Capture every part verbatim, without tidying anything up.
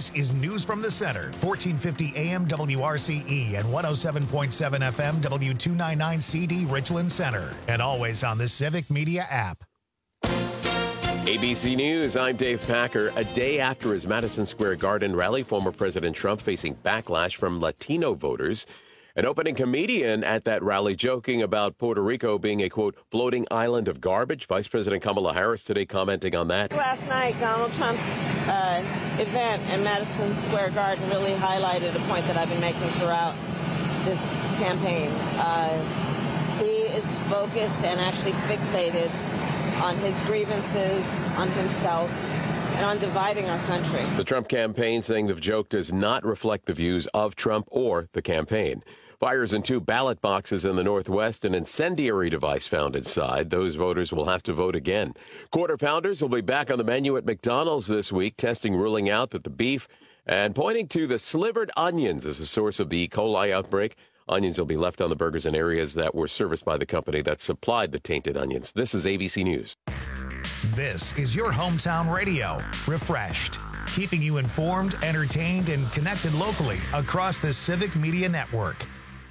This is News from the Center, fourteen fifty A M W R C E and one oh seven point seven F M W two ninety-nine C D Richland Center. And always on the Civic Media app. A B C News, I'm Dave Packer. A day after his Madison Square Garden rally, former President Trump facing backlash from Latino voters. An opening comedian at that rally joking about Puerto Rico being a, quote, floating island of garbage. Vice President Kamala Harris today commenting on that. Last night, Donald Trump's uh, event in Madison Square Garden really highlighted a point that I've been making throughout this campaign. Uh, he is focused and actually fixated on his grievances, on himself, and on dividing our country. The Trump campaign saying the joke does not reflect the views of Trump or the campaign. Fires in two ballot boxes in the Northwest, an incendiary device found inside. Those voters will have to vote again. Quarter Pounders will be back on the menu at McDonald's this week, testing ruling out that the beef and pointing to the slivered onions as a source of the E. coli outbreak. Onions will be left on the burgers in areas that were serviced by the company that supplied the tainted onions. This is A B C News. This is your hometown radio, refreshed, keeping you informed, entertained, and connected locally across the Civic Media Network.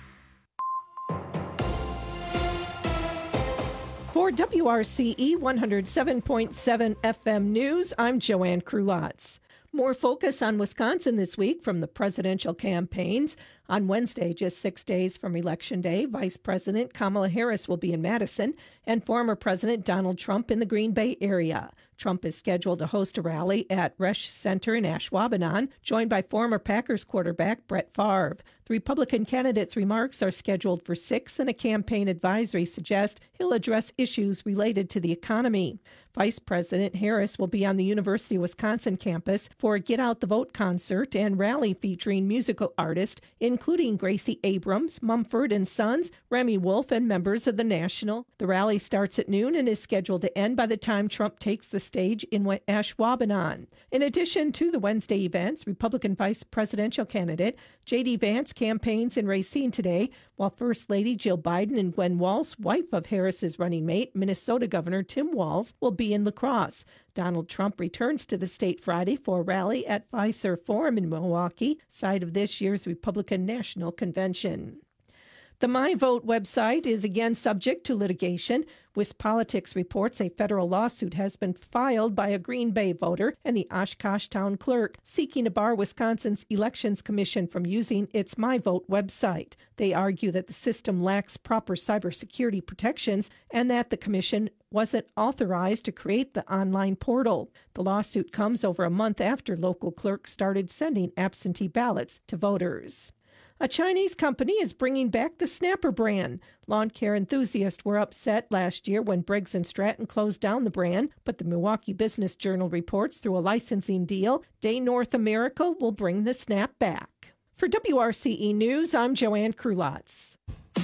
For W R C E one oh seven point seven F M News, I'm Joanne Krulotz. More focus on Wisconsin this week from the presidential campaigns. On Wednesday, just six days from Election Day, Vice President Kamala Harris will be in Madison and former President Donald Trump in the Green Bay area. Trump is scheduled to host a rally at Resch Center in Ashwaubenon, joined by former Packers quarterback Brett Favre. The Republican candidate's remarks are scheduled for six, and a campaign advisory suggests he'll address issues related to the economy. Vice President Harris will be on the University of Wisconsin campus for a Get Out the Vote concert and rally featuring musical artists, including Gracie Abrams, Mumford and Sons, Remy Wolf, and members of the National. The rally starts at noon and is scheduled to end by the time Trump takes the stage in Ashwaubenon. In addition to the Wednesday events, Republican vice presidential candidate J D. Vance campaigns in Racine today, while First Lady Jill Biden and Gwen Walz, wife of Harris's running mate, Minnesota Governor Tim Walz, will be in La Crosse. Donald Trump returns to the state Friday for a rally at Fiserv Forum in Milwaukee, site of this year's Republican National Convention. The MyVote website is again subject to litigation. WisPolitics reports a federal lawsuit has been filed by a Green Bay voter and the Oshkosh town clerk seeking to bar Wisconsin's Elections Commission from using its MyVote website. They argue that the system lacks proper cybersecurity protections and that the commission wasn't authorized to create the online portal. The lawsuit comes over a month after local clerks started sending absentee ballots to voters. A Chinese company is bringing back the Snapper brand. Lawn care enthusiasts were upset last year when Briggs and Stratton closed down the brand, but the Milwaukee Business Journal reports through a licensing deal, Day North America will bring the Snap back. For W R C E News, I'm Joanne Krulotz.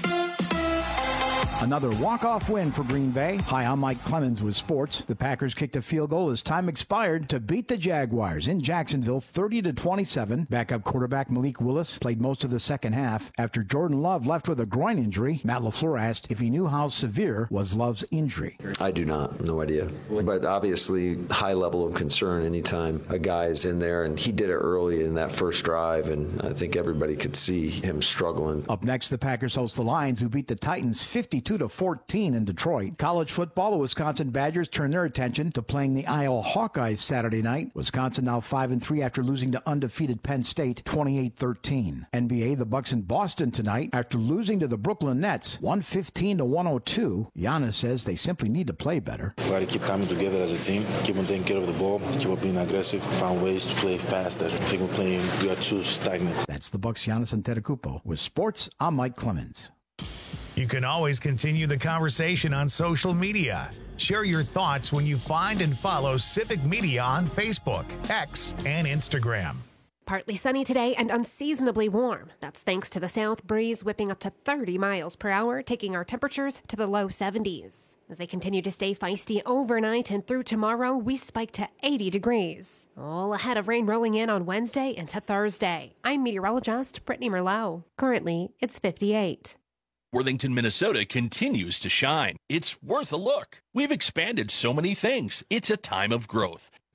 Another walk-off win for Green Bay. Hi, I'm Mike Clemens with sports. The Packers kicked a field goal as time expired to beat the Jaguars in Jacksonville thirty to twenty-seven. Backup quarterback Malik Willis played most of the second half. After Jordan Love left with a groin injury, Matt LaFleur asked if he knew how severe was Love's injury. I do not. No idea. But obviously, high level of concern anytime a guy is in there, and he did it early in that first drive, and I think everybody could see him struggling. Up next, the Packers host the Lions, who beat the Titans fifty-two to fourteen in Detroit. College football, the Wisconsin Badgers turn their attention to playing the Iowa Hawkeyes Saturday night. Wisconsin now five and three after losing to undefeated Penn State twenty-eight thirteen. N B A, the Bucks in Boston tonight after losing to the Brooklyn Nets one fifteen to one oh two. Giannis says they simply need to play better. We got to keep coming together as a team, keep on taking care of the ball, keep on being aggressive, find ways to play faster. I think we're playing, we are too stagnant. That's the Bucks, Giannis Antetokounmpo. With sports, I'm Mike Clemens. You can always continue the conversation on social media. Share your thoughts when you find and follow Civic Media on Facebook, X, and Instagram. Partly sunny today and unseasonably warm. That's thanks to the south breeze whipping up to thirty miles per hour, taking our temperatures to the low seventies. As they continue to stay feisty overnight and through tomorrow, we spike to eighty degrees. All ahead of rain rolling in on Wednesday into Thursday. I'm meteorologist Brittany Merlot. Currently, it's fifty-eight. Worthington, Minnesota continues to shine. It's worth a look. We've expanded so many things. It's a time of growth.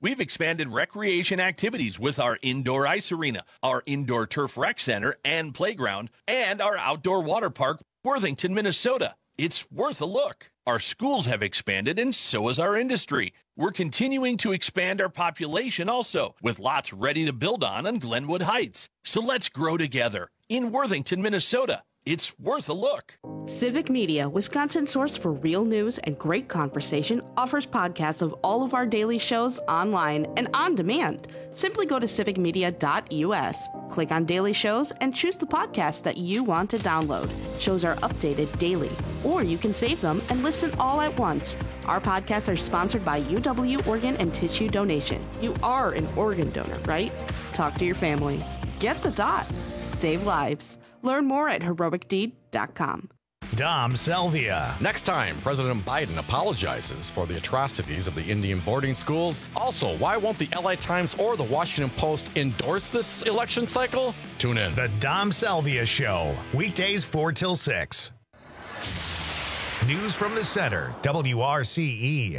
We've expanded recreation activities with our indoor ice arena, our indoor turf rec center and playground, and our outdoor water park, Worthington, Minnesota. It's worth a look. Our schools have expanded, and so has our industry. We're continuing to expand our population also, with lots ready to build on on Glenwood Heights. So let's grow together in Worthington, Minnesota. It's worth a look. Civic Media, Wisconsin's source for real news and great conversation, offers podcasts of all of our daily shows online and on demand. Simply go to civic media dot u s, click on daily shows, and choose the podcast that you want to download. Shows are updated daily, or you can save them and listen all at once. Our podcasts are sponsored by U W Organ and Tissue Donation. You are an organ donor, right? Talk to your family. Get the dot. Save lives. Learn more at heroic deed dot com. Dom Salvia. Next time, President Biden apologizes for the atrocities of the Indian boarding schools. Also, why won't the L A Times or the Washington Post endorse this election cycle? Tune in. The Dom Salvia Show, weekdays four till six. News from the center, W R C E.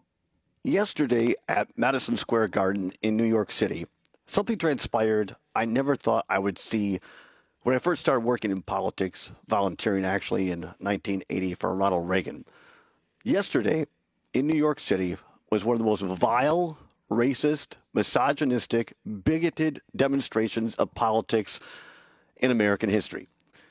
Yesterday at Madison Square Garden in New York City, something transpired I never thought I would see when I first started working in politics, volunteering actually in nineteen eighty for Ronald Reagan. Yesterday in New York City was one of the most vile, racist, misogynistic, bigoted demonstrations of politics in American history.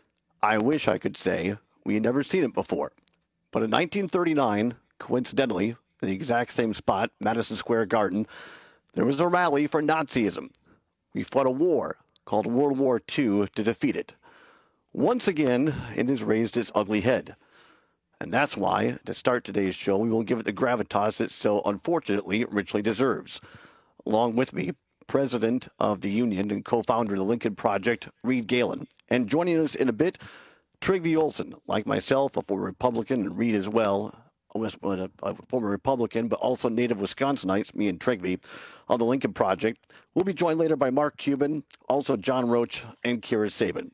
I wish I could say we had never seen it before. But in nineteen thirty-nine, coincidentally, the exact same spot, Madison Square Garden, there was a rally for Nazism. We fought a war called World War Two to defeat it. Once again, it has raised its ugly head. And that's why, to start today's show, we will give it the gravitas it so unfortunately richly deserves. Along with me, President of the Union and co-founder of the Lincoln Project, Reed Galen. And joining us in a bit, Trygve Olsen, like myself, a former Republican, and Reed as well, a, a former Republican, but also native Wisconsinites, me and Trygve, on the Lincoln Project. We'll be joined later by Mark Cuban, also John Roach, and Kira Sabin.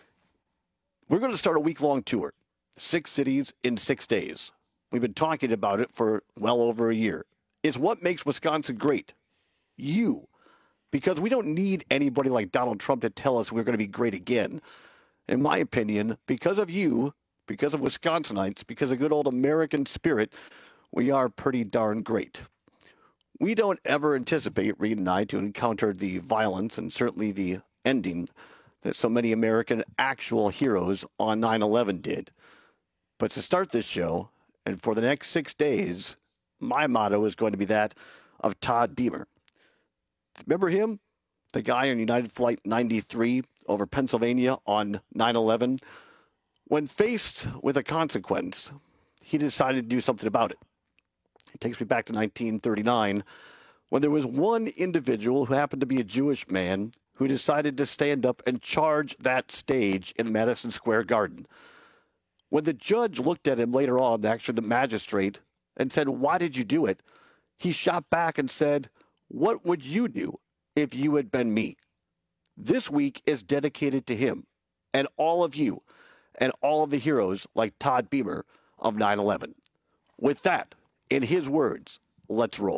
We're going to start a week-long tour, six cities in six days. We've been talking about it for well over a year. It's what makes Wisconsin great. You. Because we don't need anybody like Donald Trump to tell us we're going to be great again. In my opinion, because of you, because of Wisconsinites, because of good old American spirit, we are pretty darn great. We don't ever anticipate, Reed and I, to encounter the violence and certainly the ending that so many American actual heroes on nine eleven did. But to start this show, and for the next six days, my motto is going to be that of Todd Beamer. Remember him? The guy on United Flight ninety-three over Pennsylvania on nine eleven? When faced with a consequence, he decided to do something about it. It takes me back to nineteen thirty-nine, when there was one individual who happened to be a Jewish man who decided to stand up and charge that stage in Madison Square Garden. When the judge looked at him later on, actually the magistrate, and said, "Why did you do it?" he shot back and said, "What would you do if you had been me?" This week is dedicated to him and all of you and all of the heroes like Todd Beamer of nine eleven. With that, in his words, let's roll.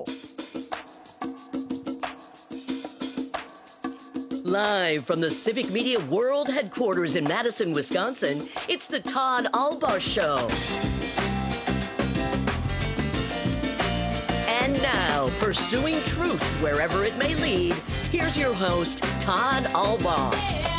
Live from the Civic Media World Headquarters in Madison, Wisconsin, it's the Todd Albaugh Show. And now, pursuing truth wherever it may lead, here's your host, Todd Albaugh.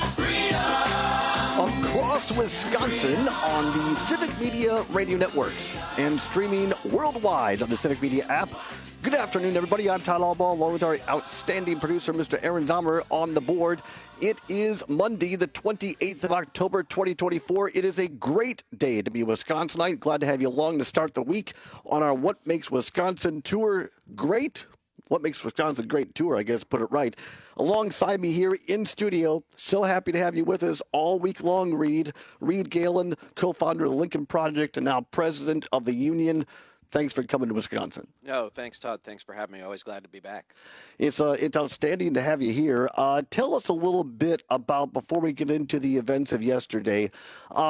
Across Wisconsin on the Civic Media Radio Network and streaming worldwide on the Civic Media app. Good afternoon, everybody. I'm Todd Albaugh, along with our outstanding producer, Mister Aaron Zomer, on the board. It is Monday, the twenty-eighth of October, twenty twenty-four. It is a great day to be a Wisconsinite. Glad to have you along to start the week on our What Makes Wisconsin tour great. What Makes Wisconsin Great tour, I guess, put it right. Alongside me here in studio, so happy to have you with us all week long, Reed. Reed Galen, co-founder of the Lincoln Project and now president of the Union. Thanks for coming to Wisconsin. No, thanks, Todd. Thanks for having me. Always glad to be back. It's uh, it's outstanding to have you here. Uh, tell us a little bit about, before we get into the events of yesterday, um,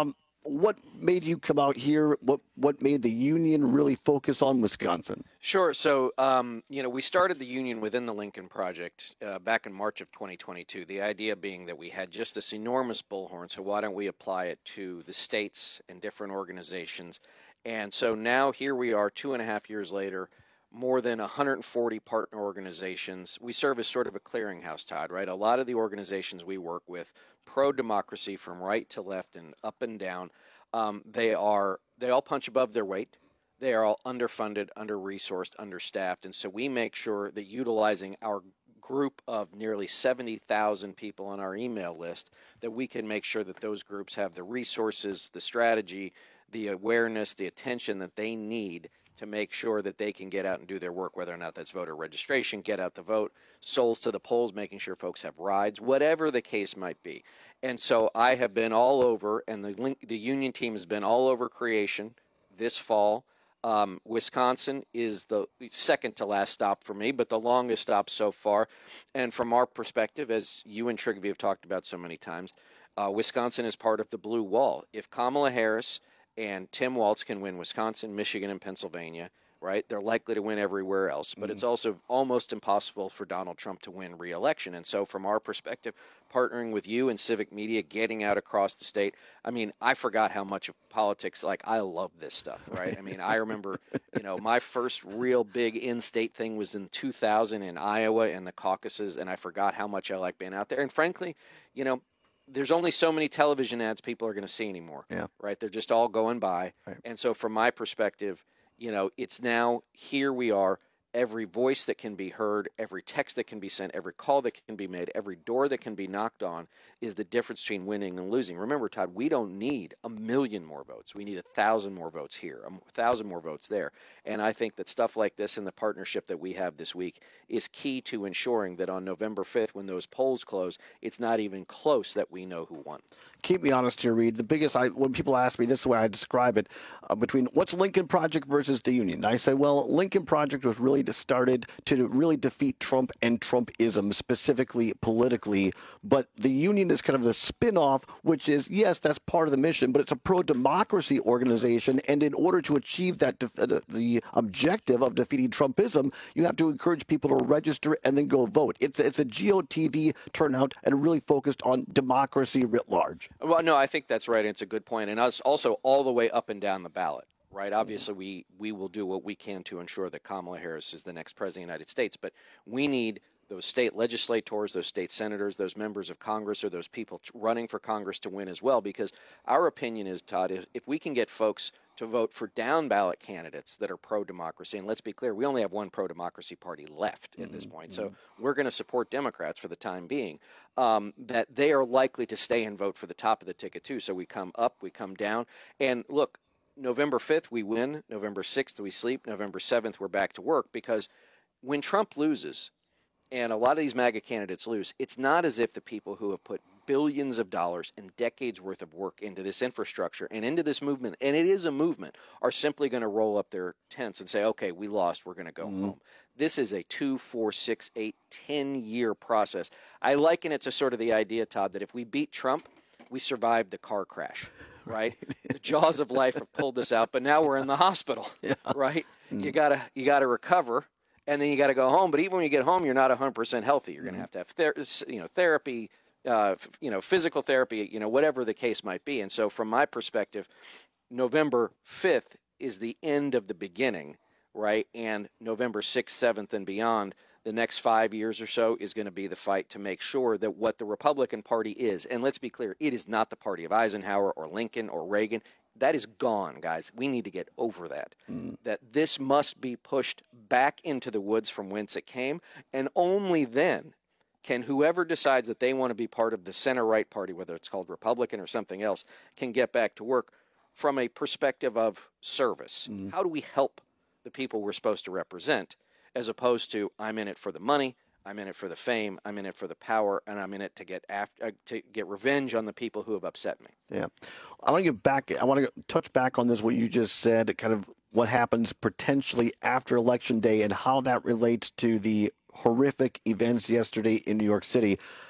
what made you come out here? What what made the union really focus on Wisconsin? Sure. So, um, you know, we started the union within the Lincoln Project uh, back in March of twenty twenty-two. The idea being that we had just this enormous bullhorn, so why don't we apply it to the states and different organizations? And so now here we are two and a half years later, more than one hundred forty partner organizations. We serve as sort of a clearinghouse, Todd, right? A lot of the organizations we work with, pro-democracy from right to left and up and down, um, they are they all punch above their weight. They are all underfunded, under-resourced, understaffed. And so we make sure that utilizing our group of nearly seventy thousand people on our email list, that we can make sure that those groups have the resources, the strategy, the awareness, the attention that they need to make sure that they can get out and do their work, whether or not that's voter registration, get out the vote, souls to the polls, making sure folks have rides, whatever the case might be. And so I have been all over, and the link, the union team has been all over creation this fall. Um, Wisconsin is the second to last stop for me, but the longest stop so far. And from our perspective, as you and Trigby have talked about so many times, uh, Wisconsin is part of the blue wall. If Kamala Harris and Tim Walz can win Wisconsin, Michigan, and Pennsylvania, right, they're likely to win everywhere else. But mm-hmm. it's also almost impossible for Donald Trump to win re-election. And so from our perspective, partnering with you and Civic Media, getting out across the state, I mean, I forgot how much of politics, like, I love this stuff, right? I mean, I remember, you know, my first real big in-state thing was in two thousand in Iowa and the caucuses, and I forgot how much I like being out there. And frankly, you know, there's only so many television ads people are going to see anymore, yeah. right? They're just all going by. Right. And so from my perspective, you know, it's now, here we are, every voice that can be heard, every text that can be sent, every call that can be made, every door that can be knocked on is the difference between winning and losing. Remember, Todd, we don't need a million more votes. We need a thousand more votes here, a thousand more votes there. And I think that stuff like this and the partnership that we have this week is key to ensuring that on November fifth, when those polls close, it's not even close that we know who won. Keep me honest here, Reed. The biggest, I, when people ask me, this is the way I describe it, uh, between what's Lincoln Project versus the Union. I say, well, Lincoln Project was really started to really defeat Trump and Trumpism, specifically politically. But the Union is kind of the spin-off, which is, yes, that's part of the mission, but it's a pro-democracy organization. And in order to achieve that, def- uh, the objective of defeating Trumpism, you have to encourage people to register and then go vote. It's, it's a G O T V turnout and really focused on democracy writ large. Well, no, I think that's right. It's a good point. And us also all the way up and down the ballot, right? Obviously, we, we will do what we can to ensure that Kamala Harris is the next president of the United States. But we need those state legislators, those state senators, those members of Congress, or those people running for Congress to win as well. Because our opinion is, Todd, if, if we can get folks to vote for down-ballot candidates that are pro-democracy, and let's be clear, we only have one pro-democracy party left at mm-hmm. this point, so mm-hmm. we're going to support Democrats for the time being, um, that they are likely to stay and vote for the top of the ticket too. So we come up, we come down, and look, November fifth, we win. November sixth, we sleep. November seventh, we're back to work, because when Trump loses, and a lot of these MAGA candidates lose, it's not as if the people who have put billions of dollars and decades worth of work into this infrastructure and into this movement, and it is a movement, are simply going to roll up their tents and say, okay, we lost, we're going to go mm-hmm. home. This is a two, four, six, eight, ten-year process. I liken it to sort of the idea, Todd, that if we beat Trump, we survived the car crash, right? The jaws of life have pulled us out, but now we're in the hospital, yeah. right? Mm-hmm. You gotta you gotta recover, and then you got to go home. But even when you get home, you're not one hundred percent healthy. You're going to have to have ther- you know, therapy, uh, you know, physical therapy, you know, whatever the case might be. And so from my perspective, November fifth is the end of the beginning, right? And November sixth, seventh, and beyond, the next five years or so is going to be the fight to make sure that what the Republican Party is, and let's be clear, it is not the party of Eisenhower or Lincoln or Reagan. That is gone, guys. We need to get over that. Mm. That this must be pushed back into the woods from whence it came, and only then can whoever decides that they want to be part of the center-right party, whether it's called Republican or something else, can get back to work from a perspective of service. Mm. How do we help the people we're supposed to represent, as opposed to, I'm in it for the money, I'm in it for the fame, I'm in it for the power, and I'm in it to get after, uh, to get revenge on the people who have upset me. Yeah. I want to get back, I want to touch back on this, what you just said, kind of what happens potentially after Election Day and how that relates to the horrific events yesterday in New York City.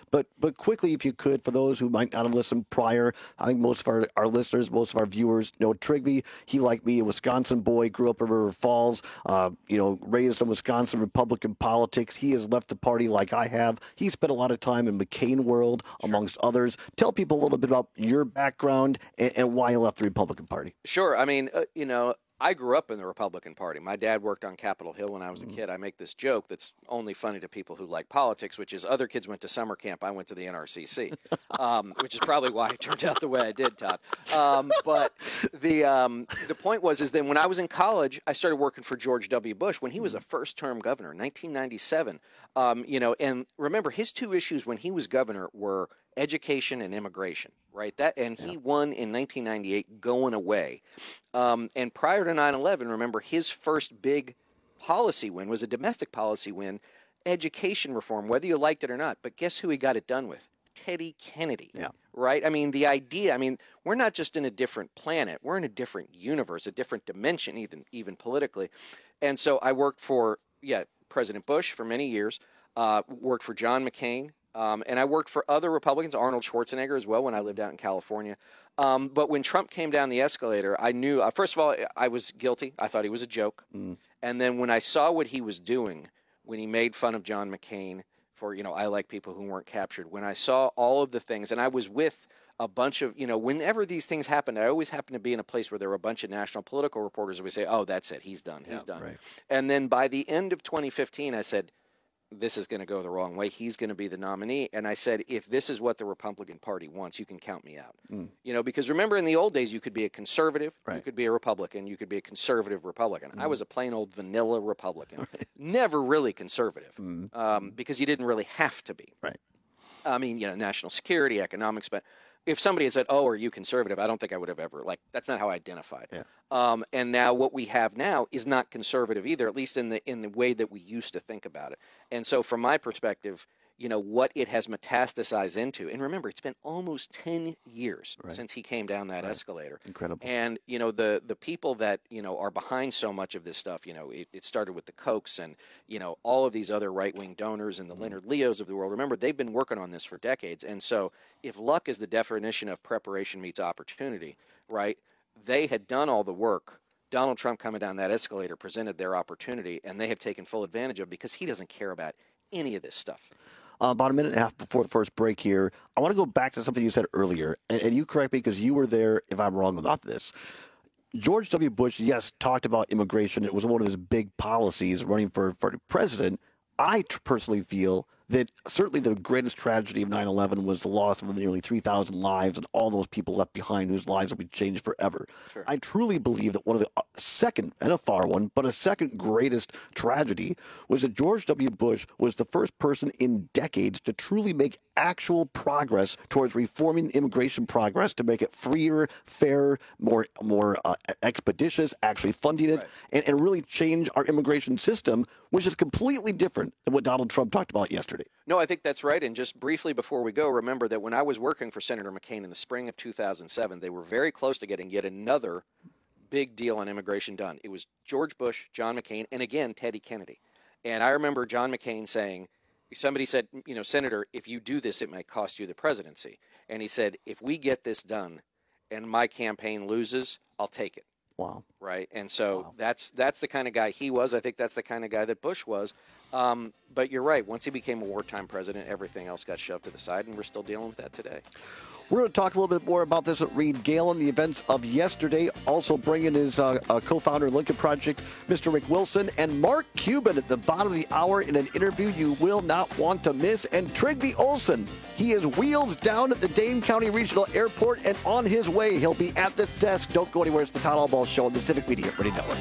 But but quickly, if you could, for those who might not have listened prior, I think most of our, our listeners, most of our viewers know Trigby. He, like me, a Wisconsin boy, grew up in River Falls, uh, you know, raised in Wisconsin Republican politics. He has left the party like I have. He spent a lot of time in McCain world, sure. amongst others. Tell people a little bit about your background and, and why you left the Republican Party. Sure. I mean, uh, you know, I grew up in the Republican Party. My dad worked on Capitol Hill when I was a kid. I make this joke that's only funny to people who like politics, which is other kids went to summer camp. I went to the N R C C, um, which is probably why it turned out the way I did, Todd. Um, but the um, the point was is that when I was in college, I started working for George W. Bush when he was a first-term governor, nineteen ninety-seven. Um, you know, and remember, his two issues when he was governor were education and immigration, right? That and he yeah. won in nineteen ninety-eight going away. Um, and prior to nine eleven, remember, his first big policy win was a domestic policy win, education reform, whether you liked it or not. But guess who he got it done with? Teddy Kennedy, yeah. right? I mean, the idea, I mean, we're not just in a different planet. We're in a different universe, a different dimension, even, even politically. And so I worked for, yeah, President Bush for many years, uh, worked for John McCain, Um, and I worked for other Republicans, Arnold Schwarzenegger as well, when I lived out in California. Um, but when Trump came down the escalator, I knew, uh, first of all, I was guilty. I thought he was a joke. Mm. And then when I saw what he was doing, when he made fun of John McCain for, you know, I like people who weren't captured, when I saw all of the things, and I was with a bunch of, you know, whenever these things happened, I always happened to be in a place where there were a bunch of national political reporters who would say, oh, that's it, he's done, he's yeah, done. Right. And then by the end of twenty fifteen, I said, this is going to go the wrong way. He's going to be the nominee. And I said, if this is what the Republican Party wants, you can count me out. Mm. You know, because remember in the old days, you could be a conservative, right. you could be a Republican, you could be a conservative Republican. Mm. I was a plain old vanilla Republican, right. never really conservative, mm. um, because you didn't really have to be. Right. I mean, you know, national security, economics, but if somebody had said, oh, are you conservative? I don't think I would have ever, like, that's not how I identified. Yeah. Um, and now what we have now is not conservative either, at least in the in the way that we used to think about it. And so from my perspective, you know, what it has metastasized into, and remember, it's been almost ten years right. since he came down that right. escalator. Incredible. And, you know, the the people that, you know, are behind so much of this stuff, you know, it, it started with the Kochs and, you know, all of these other right-wing donors and the Leonard Leos of the world. Remember, they've been working on this for decades. And so if luck is the definition of preparation meets opportunity, right, they had done all the work. Donald Trump coming down that escalator presented their opportunity, and they have taken full advantage of it because he doesn't care about any of this stuff. Uh, about a minute and a half before the first break here, I want to go back to something you said earlier, and, and you correct me because you were there if I'm wrong about this. George W. Bush, yes, talked about immigration. It was one of his big policies running for, for president. I t- personally feel that certainly the greatest tragedy of nine eleven was the loss of nearly three thousand lives and all those people left behind whose lives will be changed forever. Sure. I truly believe that one of the uh, second, and a far one, but a second greatest tragedy was that George W. Bush was the first person in decades to truly make actual progress towards reforming the immigration progress to make it freer, fairer, more more uh, expeditious, actually funding it, right. and, and really change our immigration system, which is completely different than what Donald Trump talked about yesterday. No, I think that's right. And just briefly before we go, remember that when I was working for Senator McCain in the spring of two thousand seven, they were very close to getting yet another big deal on immigration done. It was George Bush, John McCain, and again, Teddy Kennedy. And I remember John McCain saying, somebody said, you know, Senator, if you do this, it might cost you the presidency. And he said, if we get this done and my campaign loses, I'll take it. Wow. Right. And so wow. that's that's the kind of guy he was. I think that's the kind of guy that Bush was. Um, but you're right. Once he became a wartime president, everything else got shoved to the side, and we're still dealing with that today. We're going to talk a little bit more about this with Reed Galen, the events of yesterday. Also bringing his uh, uh, co-founder of Lincoln Project, Mister Rick Wilson, and Mark Cuban at the bottom of the hour in an interview you will not want to miss. And Trygve Olsen, he is wheels down at the Dane County Regional Airport and on his way. He'll be at this desk. Don't go anywhere. It's the Todd Albaugh Show on the Civic Media Radio Network.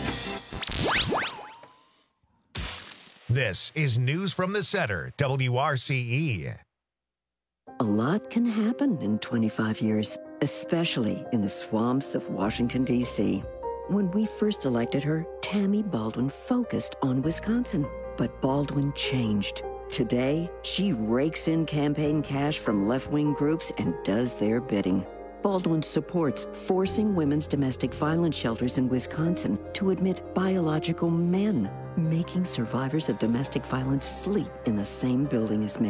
This is News from the Center, W R C E. A lot can happen in twenty-five years, especially in the swamps of Washington, D C When we first elected her, Tammy Baldwin focused on Wisconsin. But Baldwin changed. Today, she rakes in campaign cash from left-wing groups and does their bidding. Baldwin supports forcing women's domestic violence shelters in Wisconsin to admit biological men, making survivors of domestic violence sleep in the same building as men.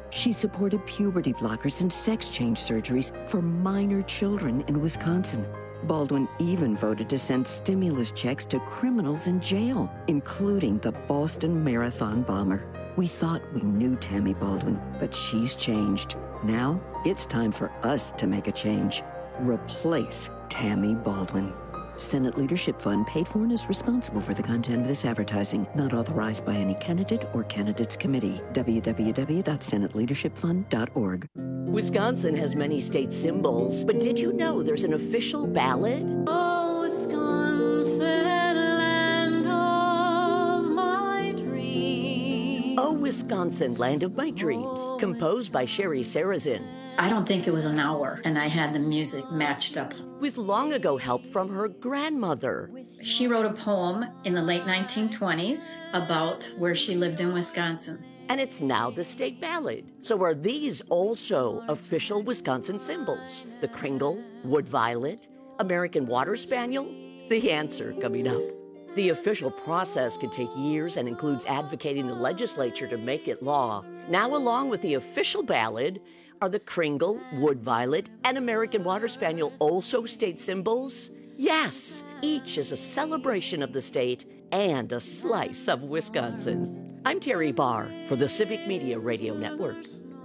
She supported puberty blockers and sex change surgeries for minor children in Wisconsin. Baldwin even voted to send stimulus checks to criminals in jail, including the Boston Marathon bomber. We thought we knew Tammy Baldwin, but she's changed. Now it's time for us to make a change. Replace Tammy Baldwin. Senate Leadership Fund, paid for and is responsible for the content of this advertising. Not authorized by any candidate or candidates committee. w w w dot senate leadership fund dot org. Wisconsin has many state symbols, but did you know there's an official ballad? Oh, Wisconsin, land of my dreams. Oh, Wisconsin, land of my dreams, composed by Sherry Sarazin. I don't think it was an hour, and I had the music matched up. With long ago help from her grandmother. She wrote a poem in the late nineteen twenties about where she lived in Wisconsin. And it's now the state ballad. So are these also official Wisconsin symbols? The kringle, wood violet, American water spaniel? The answer coming up. The official process can take years and includes advocating the legislature to make it law. Now, along with the official ballad, are the kringle, wood violet, and American water spaniel also state symbols? Yes, each is a celebration of the state and a slice of Wisconsin. I'm Terry Barr for the Civic Media Radio Network.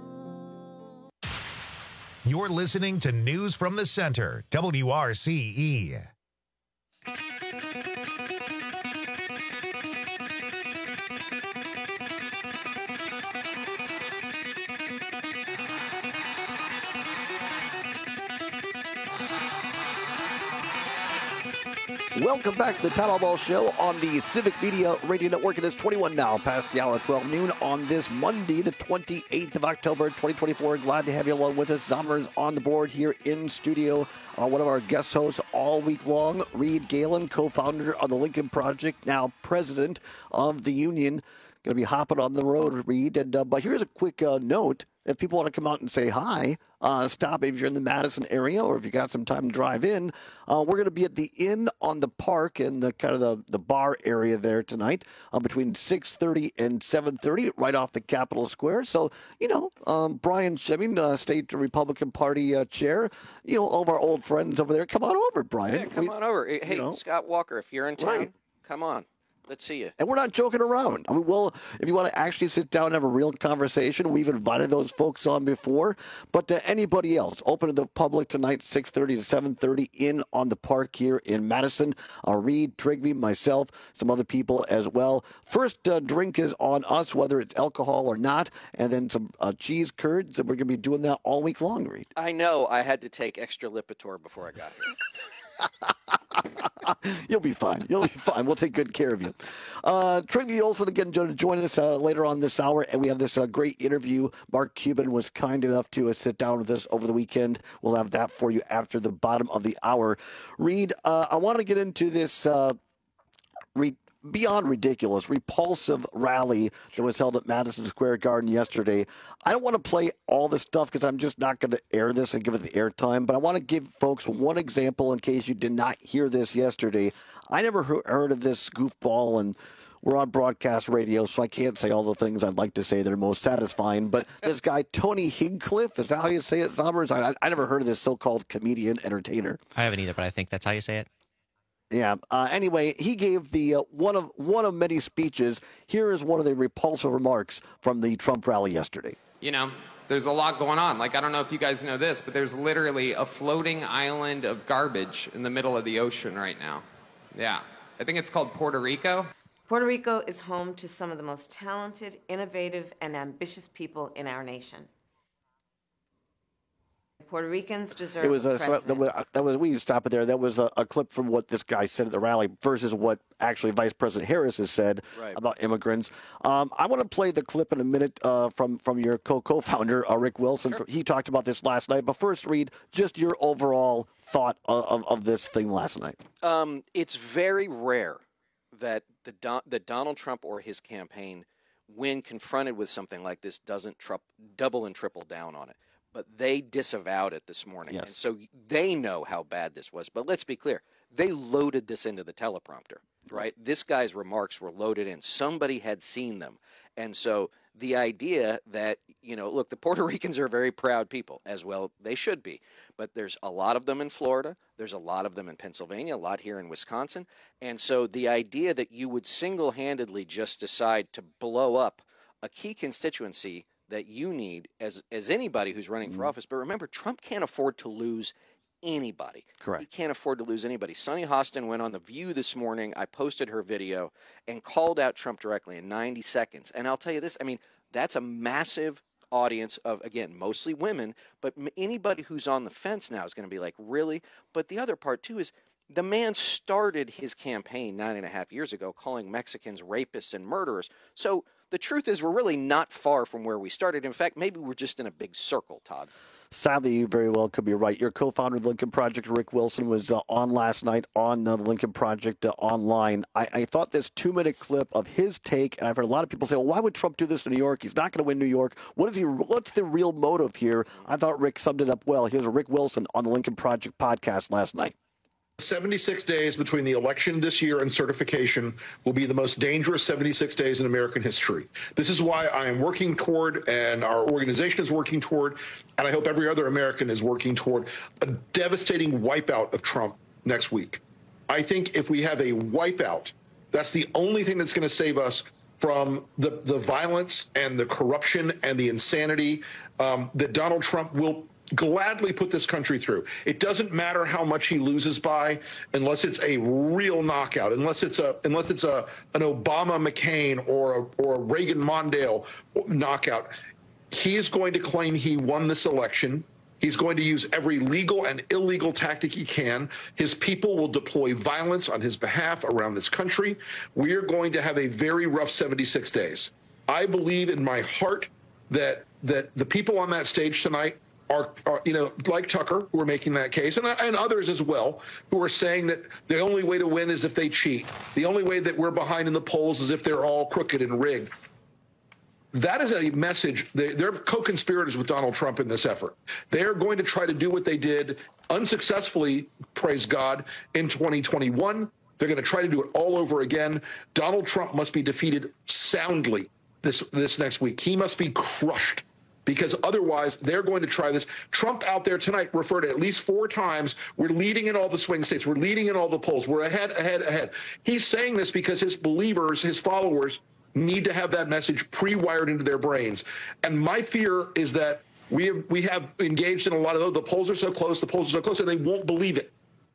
You're listening to News from the Center, W R C E. Welcome back to the Town Hall Ball Show on the Civic Media Radio Network. It is twenty-one now, past the hour of twelve noon on this Monday, the twenty-eighth of October, twenty twenty-four. Glad to have you along with us. Zombers on the board here in studio. Uh, one of our guest hosts all week long, Reed Galen, co-founder of the Lincoln Project, now president of the union. Going to be hopping on the road, Reed. And uh, but here's a quick uh, note. If people want to come out and say hi, uh, stop if you're in the Madison area or if you got some time to drive in. Uh, we're going to be at the Inn on the Park in the kind of the, the bar area there tonight uh, between six thirty and seven thirty, right off the Capitol Square. So, you know, um, Brian Shemming, uh, State Republican Party uh, chair, you know, all of our old friends over there. Come on over, Brian. Yeah, come we, on over. Hey, you know, Scott Walker, if you're in town, right. come on. Let's see you. And we're not joking around. I mean, well, if you want to actually sit down and have a real conversation, we've invited those folks on before. But to anybody else, open to the public tonight, six thirty to seven thirty, in on the park here in Madison. Uh, Reed, Trigby, myself, some other people as well. First uh, drink is on us, whether it's alcohol or not, and then some uh, cheese curds. And we're going to be doing that all week long, Reed. I know. I had to take extra Lipitor before I got here. You'll be fine. You'll be fine. We'll take good care of you. Uh, Trigby Olson again to join us uh, later on this hour, and we have this uh, great interview. Mark Cuban was kind enough to uh, sit down with us over the weekend. We'll have that for you after the bottom of the hour. Reed, uh, I want to get into this uh, re- beyond ridiculous, repulsive rally that was held at Madison Square Garden yesterday. I don't want to play all this stuff because I'm just not going to air this and give it the airtime, but I want to give folks one example in case you did not hear this yesterday. I never he- heard of this goofball, and we're on broadcast radio, so I can't say all the things I'd like to say that are most satisfying, but this guy, Tony Hinchcliffe, is that how you say it, Zombers? I, I never heard of this so-called comedian entertainer. I haven't either, but I think that's how you say it. Yeah. Uh, anyway, he gave the uh, one of one of many speeches. Here is one of the repulsive remarks from the Trump rally yesterday. You know, there's a lot going on. Like, I don't know if you guys know this, but there's literally a floating island of garbage in the middle of the ocean right now. Yeah. I think it's called Puerto Rico. Puerto Rico is home to some of the most talented, innovative, and ambitious people in our nation. Puerto Ricans deserve It was a a, so that was, that was we stop it there. That was a, a clip from what this guy said at the rally versus what actually Vice President Harris has said right. about immigrants. Um, I want to play the clip in a minute uh, from from your co co-founder uh, Rick Wilson. Sure. He talked about this last night. But first, Reed, just your overall thought of, of, of this thing last night. Um, it's very rare that the Don, that Donald Trump or his campaign, when confronted with something like this, doesn't tru- double and triple down on it. But they disavowed it this morning. Yes. And so they know how bad this was. But let's be clear. They loaded this into the teleprompter, right? This guy's remarks were loaded in. Somebody had seen them. And so the idea that you know, look, the Puerto Ricans are very proud people, as well they should be. But there's a lot of them in Florida. There's a lot of them in Pennsylvania, a lot here in Wisconsin. And so the idea that you would single-handedly just decide to blow up a key constituency that you need as as anybody who's running for office. But remember, Trump can't afford to lose anybody. Correct. He can't afford to lose anybody. Sunny Hostin went on The View this morning. I posted her video and called out Trump directly in ninety seconds. And I'll tell you this, I mean, that's a massive audience of, again, mostly women, but anybody who's on the fence now is going to be like, really? But the other part, too, is the man started his campaign nine and a half years ago calling Mexicans rapists and murderers. So the truth is we're really not far from where we started. In fact, maybe we're just in a big circle, Todd. Sadly, you very well could be right. Your co-founder of the Lincoln Project, Rick Wilson, was uh, on last night on uh, the Lincoln Project uh, online. I, I thought this two-minute clip of his take, and I've heard a lot of people say, well, why would Trump do this in New York? He's not going to win New York. What is he? What's the real motive here? I thought Rick summed it up well. Here's Rick Wilson on the Lincoln Project podcast last night. seventy-six days between the election this year and certification will be the most dangerous seventy-six days in American history. This is why I am working toward, and our organization is working toward, and I hope every other American is working toward, a devastating wipeout of Trump next week. I think if we have a wipeout, that's the only thing that's going to save us from the, the violence and the corruption and the insanity um, that Donald Trump will gladly put this country through. It doesn't matter how much he loses by, unless it's a real knockout, unless it's a unless it's a an Obama McCain or a, or a Reagan Mondale knockout. He is going to claim he won this election. He's going to use every legal and illegal tactic he can. His people will deploy violence on his behalf around this country. We are going to have a very rough seventy-six days. I believe in my heart that that the people on that stage tonight Are, are, you know, like Tucker, who are making that case, and, and others as well, who are saying that the only way to win is if they cheat. The only way that we're behind in the polls is if they're all crooked and rigged. That is a message. They, they're co-conspirators with Donald Trump in this effort. They're going to try to do what they did unsuccessfully, praise God, in twenty twenty-one. They're going to try to do it all over again. Donald Trump must be defeated soundly this, this next week. He must be crushed, because otherwise they're going to try this. Trump out there tonight referred at least four times, we're leading in all the swing states, we're leading in all the polls, we're ahead, ahead, ahead. He's saying this because his believers, his followers, need to have that message pre-wired into their brains. And my fear is that we have, we have engaged in a lot of, oh, the polls are so close, the polls are so close, and they won't believe it.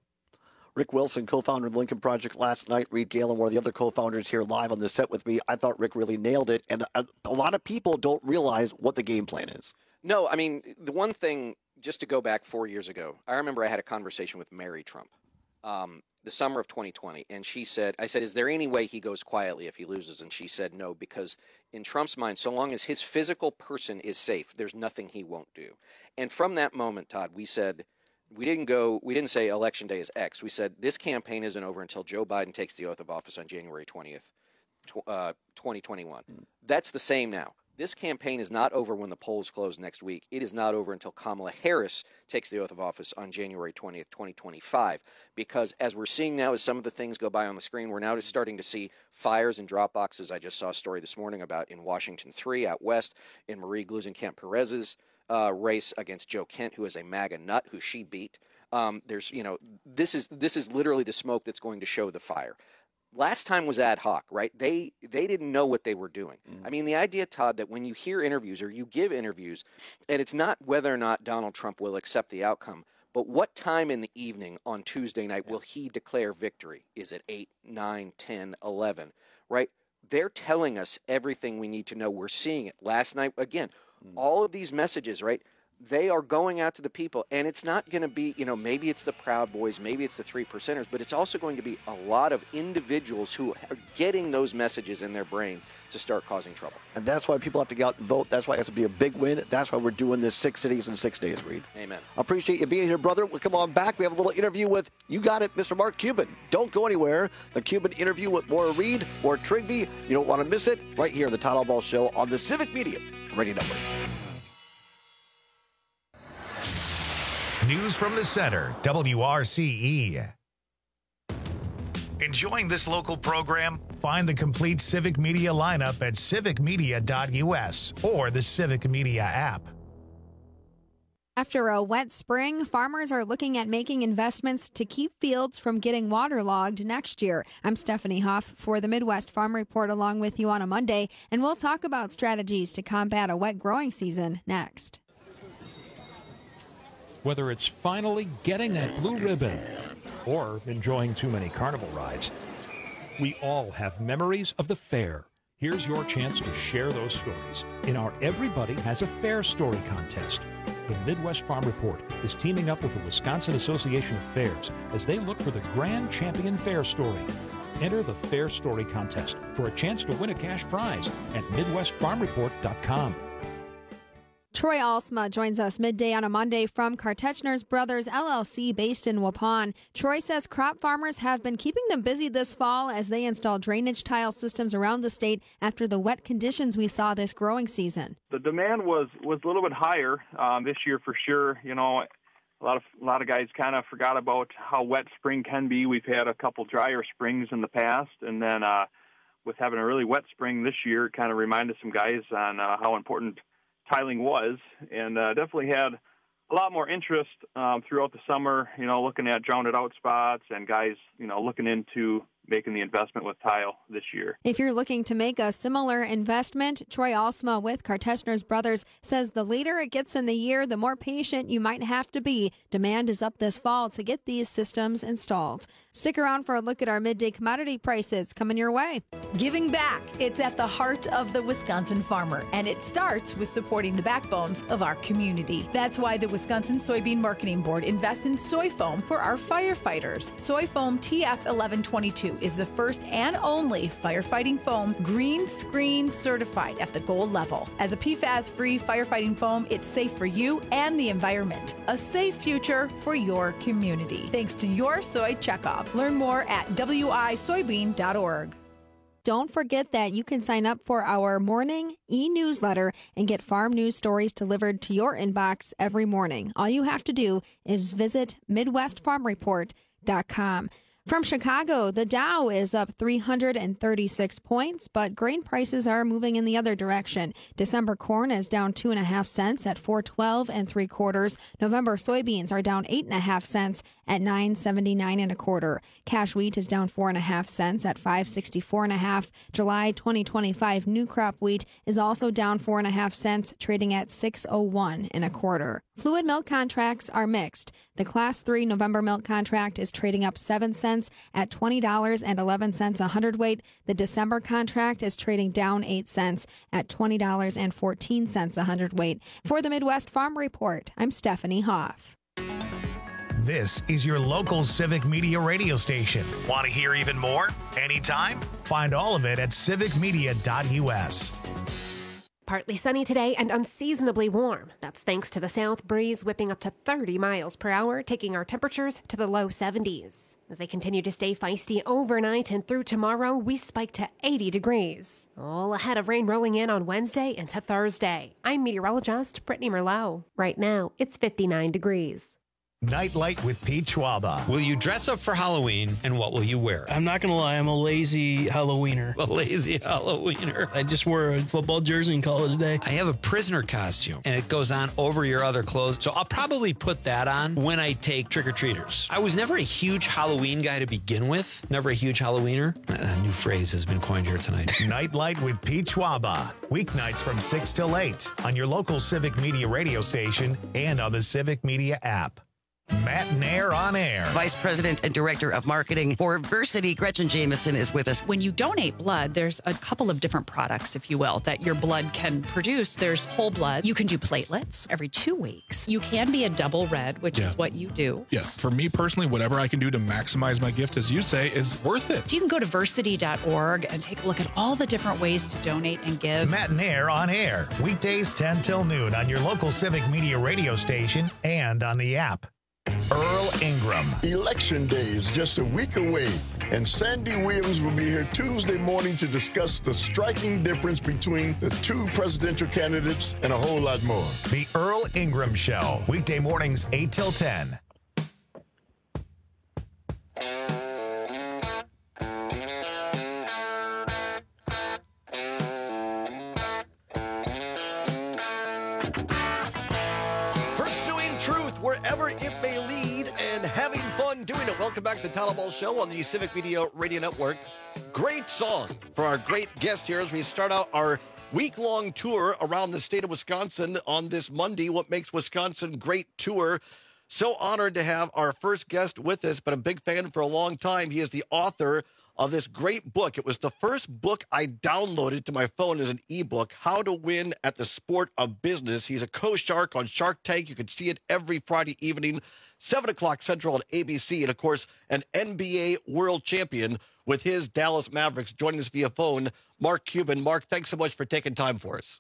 Rick Wilson, co-founder of the Lincoln Project last night. Reed Galen, one of the other co-founders here live on the set with me. I thought Rick really nailed it. And a, a lot of people don't realize what the game plan is. No, I mean, the one thing, just to go back four years ago, I remember I had a conversation with Mary Trump um, the summer of twenty twenty. And she said, I said, is there any way he goes quietly if he loses? And she said, no, because in Trump's mind, so long as his physical person is safe, there's nothing he won't do. And from that moment, Todd, we said, We didn't go, we didn't say election day is X. We said this campaign isn't over until Joe Biden takes the oath of office on January twentieth, uh, twenty twenty-one. Mm. That's the same now. This campaign is not over when the polls close next week. It is not over until Kamala Harris takes the oath of office on January twentieth, twenty twenty-five. Because as we're seeing now, as some of the things go by on the screen, we're now just starting to see fires and drop boxes. I just saw a story this morning about in Washington three out west, in Marie Gluesenkamp-Perez's Uh, race against Joe Kent, who is a MAGA nut who she beat. Um, there's, you know, this is this is literally the smoke that's going to show the fire. Last time was ad hoc, right? They they didn't know what they were doing. Mm. I mean, the idea, Todd, that when you hear interviews or you give interviews, and it's not whether or not Donald Trump will accept the outcome, but what time in the evening on Tuesday night will he declare victory? Is it eight, nine, ten, eleven, right? They're telling us everything we need to know. We're seeing it. Last night, again, all of these messages, right, they are going out to the people. And it's not going to be, you know, maybe it's the Proud Boys, maybe it's the three percenters, but it's also going to be a lot of individuals who are getting those messages in their brain to start causing trouble. And that's why people have to get out and vote. That's why it has to be a big win. That's why we're doing this six cities in six days, Reed. Amen. I appreciate you being here, brother. We'll come on back. We have a little interview with, you got it, Mister Mark Cuban. Don't go anywhere. The Cuban interview with Maura Reed, Maura Trigby. You don't want to miss it. Right here on the Todd Albaugh Show on the Civic Media Radio Network. News from the Center, W R C E. Enjoying this local program? Find the complete Civic Media lineup at civic media dot u s or the Civic Media app. After a wet spring, farmers are looking at making investments to keep fields from getting waterlogged next year. I'm Stephanie Hoff for the Midwest Farm Report along with you on a Monday, and we'll talk about strategies to combat a wet growing season next. Whether it's finally getting that blue ribbon or enjoying too many carnival rides, we all have memories of the fair. Here's your chance to share those stories in our Everybody Has a Fair Story contest. The Midwest Farm Report is teaming up with the Wisconsin Association of Fairs as they look for the Grand Champion Fair Story. Enter the Fair Story contest for a chance to win a cash prize at midwest farm report dot com. Troy Alsma joins us midday on a Monday from Kartechner's Brothers L L C based in Waupun. Troy says crop farmers have been keeping them busy this fall as they install drainage tile systems around the state after the wet conditions we saw this growing season. The demand was, was a little bit higher um, this year for sure. You know, a lot of a lot of guys kind of forgot about how wet spring can be. We've had a couple drier springs in the past, and then uh, with having a really wet spring this year, it kind of reminded some guys on uh, how important tiling was, and uh, definitely had a lot more interest um, throughout the summer, you know, looking at drowned out spots and guys, you know, looking into making the investment with tile this year. If you're looking to make a similar investment, Troy Alsma with Kartechner's Brothers says the later it gets in the year, the more patient you might have to be. Demand is up this fall to get these systems installed. Stick around for a look at our midday commodity prices coming your way. Giving back. It's at the heart of the Wisconsin farmer, and it starts with supporting the backbones of our community. That's why the Wisconsin Soybean Marketing Board invests in soy foam for our firefighters. Soy foam T F eleven twenty-two is the first and only firefighting foam green screen certified at the gold level. As a P FAS-free firefighting foam, it's safe for you and the environment. A safe future for your community. Thanks to your soy checkoff. Learn more at w i soybean dot org. Don't forget that you can sign up for our morning e-newsletter and get farm news stories delivered to your inbox every morning. All you have to do is visit midwest farm report dot com. From Chicago, the Dow is up three hundred thirty-six points, but grain prices are moving in the other direction. December corn is down two and a half cents at four twelve and three quarters. November soybeans are down eight and a half cents at nine seventy-nine and a quarter. Cash wheat is down four and a half cents at five sixty-four and a half. July twenty twenty-five new crop wheat is also down four and a half cents, trading at six oh one and a quarter. Fluid milk contracts are mixed. The Class three November milk contract is trading up seven cents at twenty dollars and eleven cents a hundredweight. The December contract is trading down eight cents at twenty dollars and fourteen cents a hundredweight. For the Midwest Farm Report, I'm Stephanie Hoff. This is your local Civic Media radio station. Want to hear even more? Anytime? Find all of it at civic media dot u s. Partly sunny today and unseasonably warm. That's thanks to the south breeze whipping up to thirty miles per hour, taking our temperatures to the low seventies. As they continue to stay feisty overnight and through tomorrow, we spike to eighty degrees. All ahead of rain rolling in on Wednesday into Thursday. I'm meteorologist Brittany Merlot. Right now, it's fifty-nine degrees. Nightlight with Pete Schwaba. Will you dress up for Halloween, and what will you wear? I'm not going to lie, I'm a lazy Halloweener. A lazy Halloweener. I just wore a football jersey and call it a day. I have a prisoner costume, and it goes on over your other clothes, so I'll probably put that on when I take trick-or-treaters. I was never a huge Halloween guy to begin with. Never a huge Halloweener. A new phrase has been coined here tonight. Nightlight with Pete Schwaba. Weeknights from six till eight on your local Civic Media radio station and on the Civic Media app. Matt Nair on air. Vice President and Director of Marketing for Versity, Gretchen Jameson, is with us. When you donate blood, there's a couple of different products, if you will, that your blood can produce. There's whole blood. You can do platelets every two weeks. You can be a double red, which Yeah. is what you do. Yes. For me personally, whatever I can do to maximize my gift, as you say, is worth it. So you can go to versity dot org and take a look at all the different ways to donate and give. Matt Nair on air. Weekdays ten till noon on your local Civic Media radio station and on the app. Earl Ingram. Election day is just a week away, and Sandy Williams will be here Tuesday morning to discuss the striking difference between the two presidential candidates and a whole lot more. The Earl Ingram Show. Weekday mornings eight till ten. truth wherever it may lead and having fun doing it. Welcome back to the Town Hall Show on the Civic Media Radio Network. Great song for our great guest here as we start out our week-long tour around the state of Wisconsin on this Monday, What Makes Wisconsin Great tour. So honored to have our first guest with us, but a big fan for a long time. He is the author of this great book. It was the first book I downloaded to my phone as an ebook, How to Win at the Sport of Business. He's a co-shark on Shark Tank. You can see it every Friday evening, seven o'clock Central on A B C. And, of course, an N B A world champion with his Dallas Mavericks. Joining us via phone, Mark Cuban. Mark, thanks so much for taking time for us.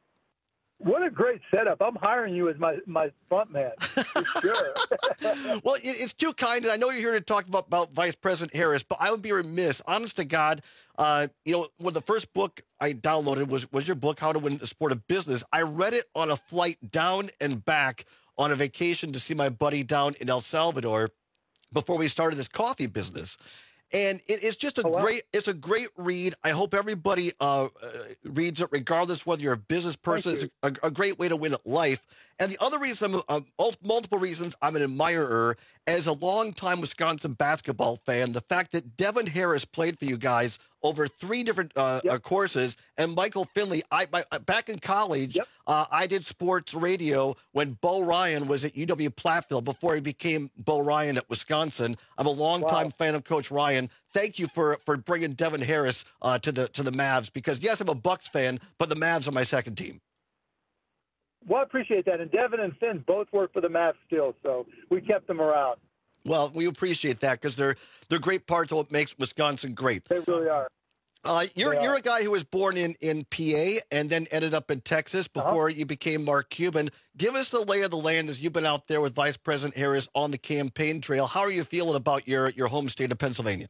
What a great setup. I'm hiring you as my, my front man. For sure. Well, it's too kind, and I know you're here to talk about, about Vice President Harris, but I would be remiss, honest to God, uh, you know, when the first book I downloaded was, was your book, How to Win the Sport of Business. I read it on a flight down and back on a vacation to see my buddy down in El Salvador before we started this coffee business. And it, it's just a oh, wow. great, it's a great read. I hope everybody uh, uh, reads it, regardless whether you're a business person. It's a, a great way to win at life. And the other reason, uh, multiple reasons I'm an admirer, as a longtime Wisconsin basketball fan, the fact that Devin Harris played for you guys over three different uh, yep. uh, courses, and Michael Finley. I, I back in college, yep. uh, I did sports radio when Bo Ryan was at U W Platteville before he became Bo Ryan at Wisconsin. I'm a longtime wow. fan of Coach Ryan. Thank you for for bringing Devin Harris uh, to the to the Mavs, because yes, I'm a Bucks fan, but the Mavs are my second team. Well, I appreciate that. And Devin and Finn both work for the Mavs still, so we kept them around. Well, we appreciate that because they're they're great parts of what makes Wisconsin great. They really are. Uh, you're they you're are. a guy who was born in, in P A and then ended up in Texas before uh-huh. you became Mark Cuban. Give us the lay of the land as you've been out there with Vice President Harris on the campaign trail. How are you feeling about your, your home state of Pennsylvania?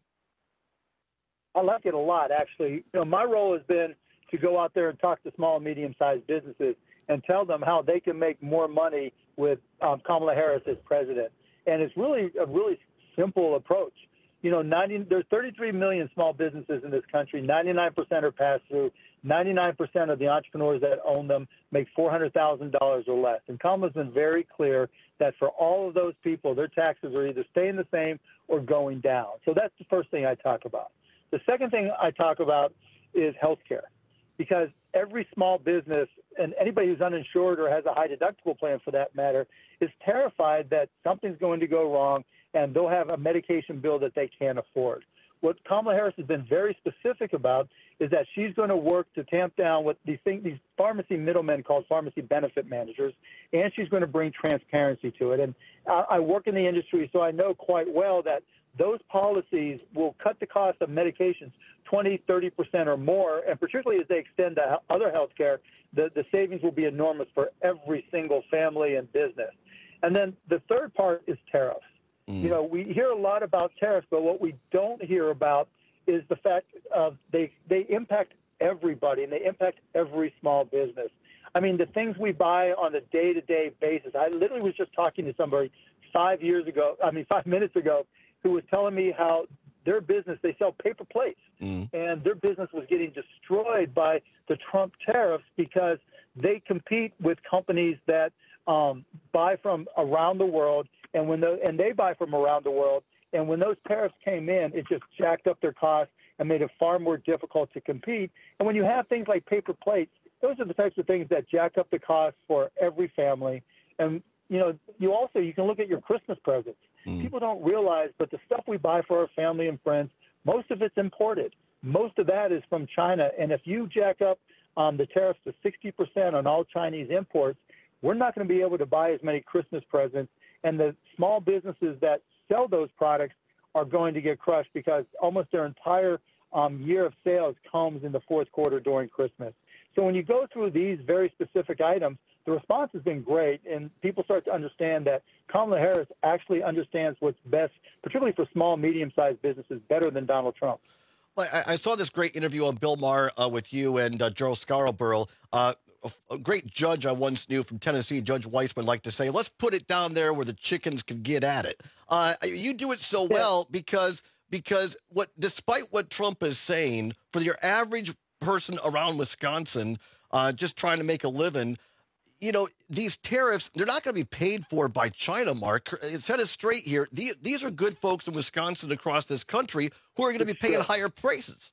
I like it a lot, actually. You know, my role has been to go out there and talk to small and medium-sized businesses and tell them how they can make more money with um, Kamala Harris as president. And it's really a really simple approach. You know, ninety, there's thirty-three million small businesses in this country. ninety-nine percent are pass-through. ninety-nine percent of the entrepreneurs that own them make four hundred thousand dollars or less. And Kamala's been very clear that for all of those people, their taxes are either staying the same or going down. So that's the first thing I talk about. The second thing I talk about is health care, because every small business and anybody who's uninsured or has a high deductible plan for that matter is terrified that something's going to go wrong and they'll have a medication bill that they can't afford. What Kamala Harris has been very specific about is that she's going to work to tamp down what these things, these pharmacy middlemen called pharmacy benefit managers, and she's going to bring transparency to it. And I, I work in the industry, so I know quite well that those policies will cut the cost of medications twenty, thirty percent or more, and particularly as they extend to other health care, the, the savings will be enormous for every single family and business. And then the third part is tariffs. Mm. You know, we hear a lot about tariffs, but what we don't hear about is the fact of they, they impact everybody, and they impact every small business. I mean, the things we buy on a day-to-day basis. I literally was just talking to somebody five years ago, I mean, five minutes ago, who was telling me how their business, they sell paper plates, mm. and their business was getting destroyed by the Trump tariffs because they compete with companies that um, buy from around the world, and when the, and they buy from around the world, and when those tariffs came in, it just jacked up their costs and made it far more difficult to compete. And when you have things like paper plates, those are the types of things that jack up the cost for every family. And, you know, you also, you can look at your Christmas presents. Mm. People don't realize, but the stuff we buy for our family and friends, most of it's imported. Most of that is from China. And if you jack up um, the tariffs to sixty percent on all Chinese imports, we're not going to be able to buy as many Christmas presents. And the small businesses that sell those products are going to get crushed because almost their entire um, year of sales comes in the fourth quarter during Christmas. So when you go through these very specific items, the response has been great, and people start to understand that Kamala Harris actually understands what's best, particularly for small, medium-sized businesses, better than Donald Trump. Well, I, I saw this great interview on Bill Maher uh, with you and uh, Joe Scarborough. Uh, a, a great judge I once knew from Tennessee, Judge Weissman, liked to say, let's put it down there where the chickens can get at it. Uh, you do it so well because because what, despite what Trump is saying, for your average person around Wisconsin, uh, just trying to make a living, you know, these tariffs, they're not going to be paid for by China, Mark. Set it straight here. These, these are good folks in Wisconsin across this country who are going to be paying sure. higher prices.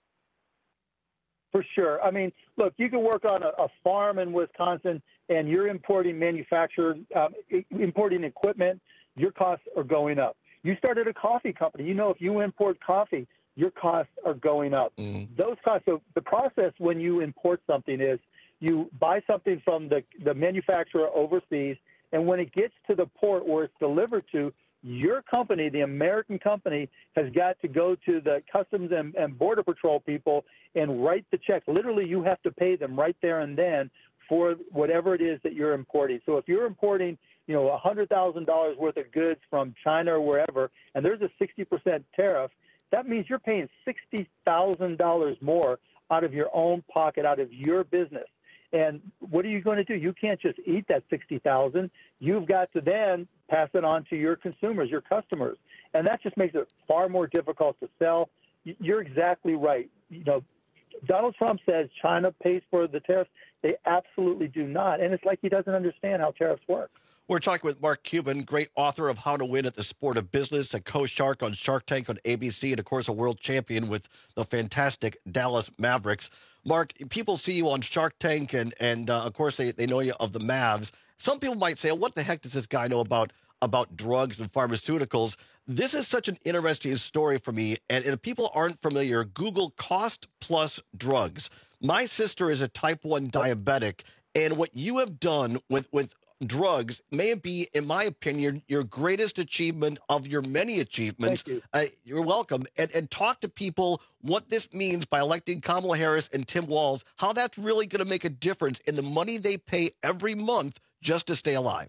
For sure. I mean, look, you can work on a, a farm in Wisconsin and you're importing manufactured, um, importing equipment, your costs are going up. You started a coffee company. You know, if you import coffee, your costs are going up. Mm. Those costs, so the process when you import something is you buy something from the, the manufacturer overseas, and when it gets to the port where it's delivered to, your company, the American company, has got to go to the Customs and, and Border Patrol people and write the checks. Literally, you have to pay them right there and then for whatever it is that you're importing. So if you're importing, you know, one hundred thousand dollars worth of goods from China or wherever, and there's a sixty percent tariff, that means you're paying sixty thousand dollars more out of your own pocket, out of your business. And what are you going to do? You can't just eat that sixty thousand dollars. You've got to then pass it on to your consumers, your customers. And that just makes it far more difficult to sell. You're exactly right. You know, Donald Trump says China pays for the tariffs. They absolutely do not. And it's like he doesn't understand how tariffs work. We're talking with Mark Cuban, great author of How to Win at the Sport of Business, a co-shark on Shark Tank on A B C, and, of course, a world champion with the fantastic Dallas Mavericks. Mark, people see you on Shark Tank, and, and uh, of course, they, they know you of the Mavs. Some people might say, what the heck does this guy know about, about drugs and pharmaceuticals? This is such an interesting story for me, and if people aren't familiar, Google cost plus drugs. My sister is a type one diabetic, and what you have done with, with drugs may be, in my opinion, your greatest achievement of your many achievements. Thank you. Uh, you're welcome. And, and talk to people what this means by electing Kamala Harris and Tim Walz, how that's really going to make a difference in the money they pay every month just to stay alive.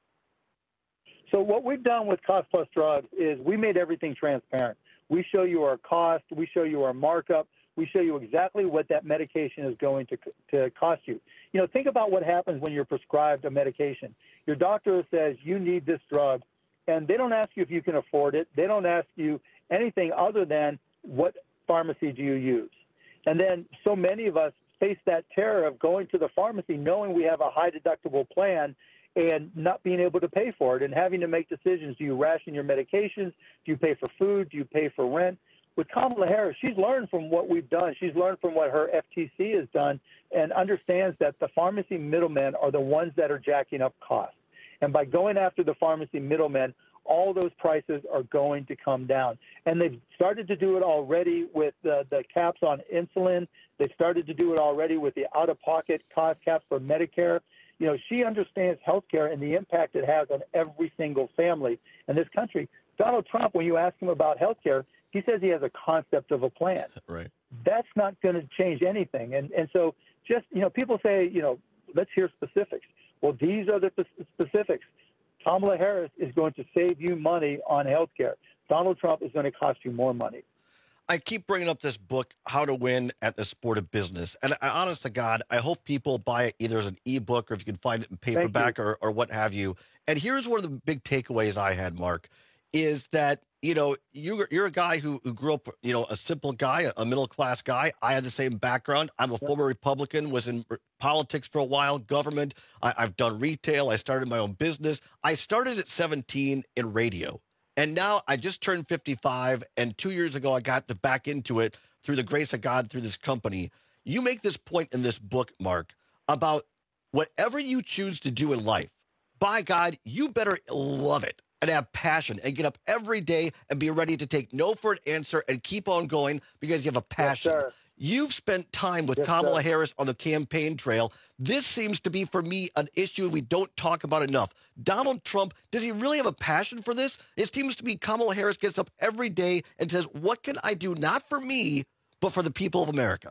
So what we've done with Cost Plus Drugs is we made everything transparent. We show you our cost. We show you our markup. We show you exactly what that medication is going to to cost you. You know, think about what happens when you're prescribed a medication. Your doctor says you need this drug, and they don't ask you if you can afford it. They don't ask you anything other than what pharmacy do you use. And then so many of us face that terror of going to the pharmacy knowing we have a high deductible plan and not being able to pay for it and having to make decisions. Do you ration your medications? Do you pay for food? Do you pay for rent? With Kamala Harris, she's learned from what we've done. She's learned from what her F T C has done and understands that the pharmacy middlemen are the ones that are jacking up costs. And by going after the pharmacy middlemen, all those prices are going to come down. And they've started to do it already with the, the caps on insulin. They've started to do it already with the out-of-pocket cost caps for Medicare. You know, she understands healthcare and the impact it has on every single family in this country. Donald Trump, when you ask him about healthcare, he says he has a concept of a plan. Right. That's not going to change anything. And and so just, you know, people say, you know, let's hear specifics. Well, these are the specifics. Kamala Harris is going to save you money on healthcare. Donald Trump is going to cost you more money. I keep bringing up this book, How to Win at the Sport of Business. And I, honest to God, I hope people buy it either as an ebook or if you can find it in paperback or, or what have you. And here's one of the big takeaways I had, Mark, is that, you know, you're, you're a guy who, who grew up, you know, a simple guy, a middle-class guy. I had the same background. I'm a former Republican, was in politics for a while, government. I, I've done retail. I started my own business. I started at seventeen in radio. And now I just turned fifty-five, and two years ago I got to back into it through the grace of God through this company. You make this point in this book, Mark, about whatever you choose to do in life, by God, you better love it and have passion and get up every day and be ready to take no for an answer and keep on going because you have a passion. Yes, sir. You've spent time with Yes, Kamala sir. Harris on the campaign trail. This seems to be, for me, an issue we don't talk about enough. Donald Trump, does he really have a passion for this? It seems to be Kamala Harris gets up every day and says, what can I do, not for me, but for the people of America?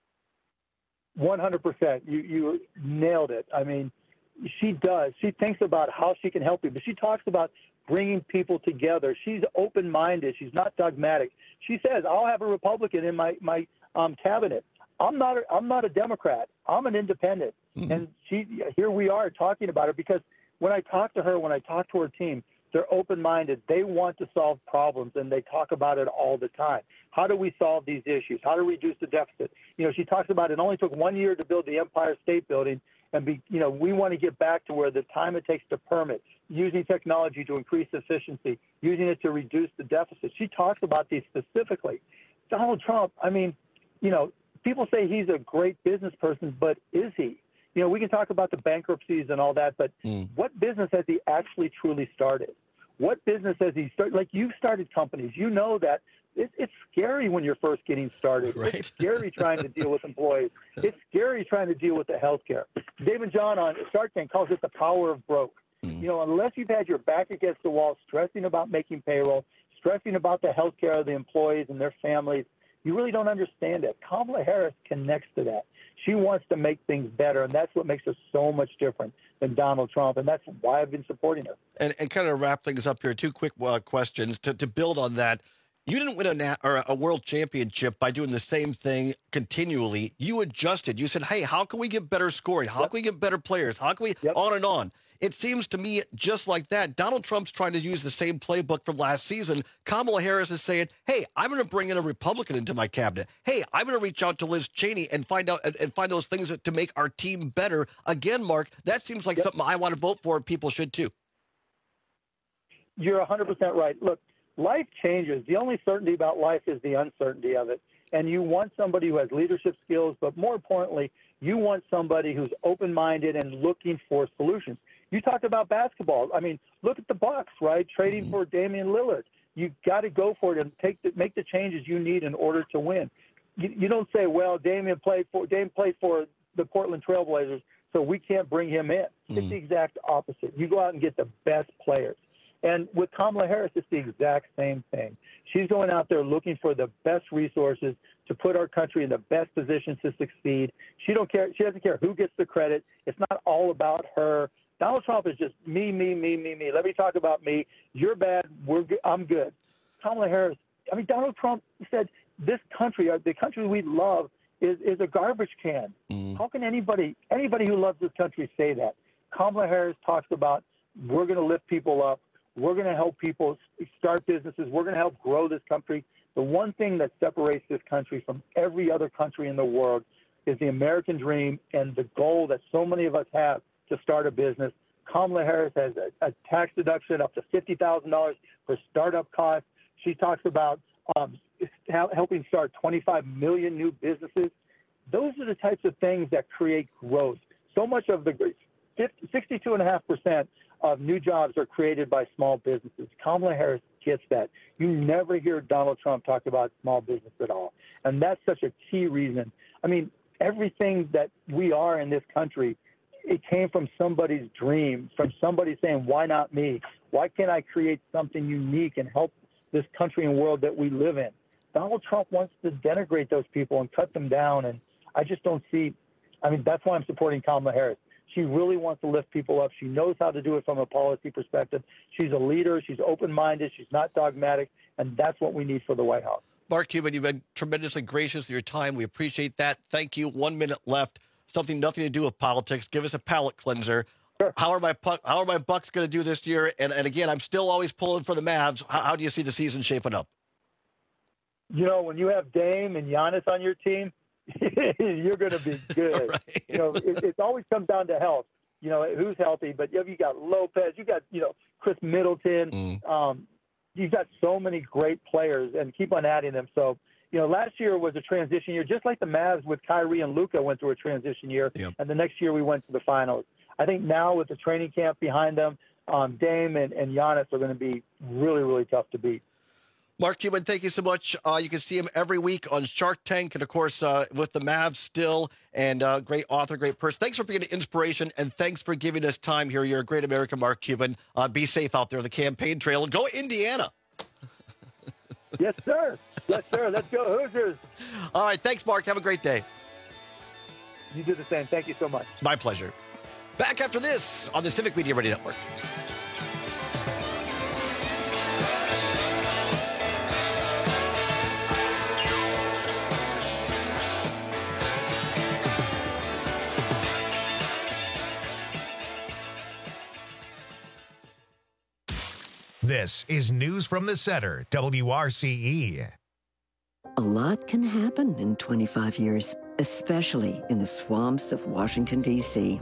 one hundred percent. You, you nailed it. I mean, she does. She thinks about how she can help you, but she talks about bringing people together. She's open-minded. She's not dogmatic. She says, I'll have a Republican in my, my um, cabinet. I'm not a, I'm not a Democrat. I'm an independent. Mm-hmm. And she here we are talking about it because when I talk to her, when I talk to her team, they're open-minded. They want to solve problems, and they talk about it all the time. How do we solve these issues? How do we reduce the deficit? You know, she talks about it only took one year to build the Empire State Building, and be, you know, we want to get back to where the time it takes to permit, using technology to increase efficiency, using it to reduce the deficit. She talks about these specifically. Donald Trump, I mean, you know, people say he's a great business person, but is he? You know, we can talk about the bankruptcies and all that, but mm. what business has he actually truly started? What business has he started? Like, you've started companies. You know that it, it's scary when you're first getting started. Right. It's scary trying to deal with employees. It's scary trying to deal with the healthcare. David John on Shark Tank calls it the power of broke. Mm. You know, unless you've had your back against the wall, stressing about making payroll, stressing about the healthcare of the employees and their families, you really don't understand it. Kamala Harris connects to that. She wants to make things better, and that's what makes her so much different than Donald Trump, and that's why I've been supporting her. And, and kind of wrap things up here, two quick uh, questions to, to build on that. You didn't win a, na- or a world championship by doing the same thing continually. You adjusted. You said, hey, how can we get better scoring? How yep. can we get better players? How can we yep. on and on? It seems to me just like that. Donald Trump's trying to use the same playbook from last season. Kamala Harris is saying, hey, I'm going to bring in a Republican into my cabinet. Hey, I'm going to reach out to Liz Cheney and find out and, and find those things to make our team better. Again, Mark, that seems like yep. something I want to vote for, and people should too. You're one hundred percent right. Look, life changes. The only certainty about life is the uncertainty of it. And you want somebody who has leadership skills, but more importantly, you want somebody who's open-minded and looking for solutions. You talked about basketball. I mean, look at the Bucks, right? Trading mm-hmm. for Damian Lillard. You've got to go for it and take the, make the changes you need in order to win. You, you don't say, well, Damian played for Damian played for the Portland Trailblazers, so we can't bring him in. Mm-hmm. It's the exact opposite. You go out and get the best players. And with Kamala Harris, it's the exact same thing. She's going out there looking for the best resources to put our country in the best position to succeed. She don't care. She doesn't care who gets the credit. It's not all about her. Donald Trump is just me, me, me, me, me. Let me talk about me. You're bad. We're good. I'm good. Kamala Harris. I mean, Donald Trump said this country, the country we love, is is a garbage can. Mm. How can anybody anybody who loves this country say that? Kamala Harris talks about we're going to lift people up. We're going to help people start businesses. We're going to help grow this country. The one thing that separates this country from every other country in the world is the American dream and the goal that so many of us have to start a business. Kamala Harris has a, a tax deduction up to fifty thousand dollars for startup costs. She talks about um, helping start twenty-five million new businesses. Those are the types of things that create growth. So much of the sixty-two point five percent of new jobs are created by small businesses. Kamala Harris gets that. You never hear Donald Trump talk about small business at all. And that's such a key reason. I mean, everything that we are in this country, it came from somebody's dream, from somebody saying, why not me? Why can't I create something unique and help this country and world that we live in? Donald Trump wants to denigrate those people and cut them down. And I just don't see, I mean, that's why I'm supporting Kamala Harris. She really wants to lift people up. She knows how to do it from a policy perspective. She's a leader. She's open-minded. She's not dogmatic. And that's what we need for the White House. Mark Cuban, you've been tremendously gracious with your time. We appreciate that. Thank you. One minute left. Something nothing to do with politics. Give us a palate cleanser. Sure. How are my how are my Bucks going to do this year? And, and again, I'm still always pulling for the Mavs. How, how do you see the season shaping up? You know, when you have Dame and Giannis on your team, you're going to be good. Right. You know, it, it always comes down to health. You know, who's healthy? But you got Lopez, you got you know Chris Middleton. Mm. Um, you've got so many great players, and keep on adding them. So, you know, last year was a transition year, just like the Mavs with Kyrie and Luka went through a transition year, yep. and the next year we went to the finals. I think now with the training camp behind them, um, Dame and, and Giannis are going to be really, really tough to beat. Mark Cuban, thank you so much. Uh, you can see him every week on Shark Tank, and of course uh, with the Mavs still, and uh, great author, great person. Thanks for being an inspiration, and thanks for giving us time here. You're a great American, Mark Cuban. Uh, be safe out there on the campaign trail, and go Indiana. Yes, sir. Yes, sir. Let's go Hoosiers. All right. Thanks, Mark. Have a great day. You do the same. Thank you so much. My pleasure. Back after this on the Civic Media Radio Network. This is News from the Center, W R C E. A lot can happen in twenty-five years, especially in the swamps of Washington, D C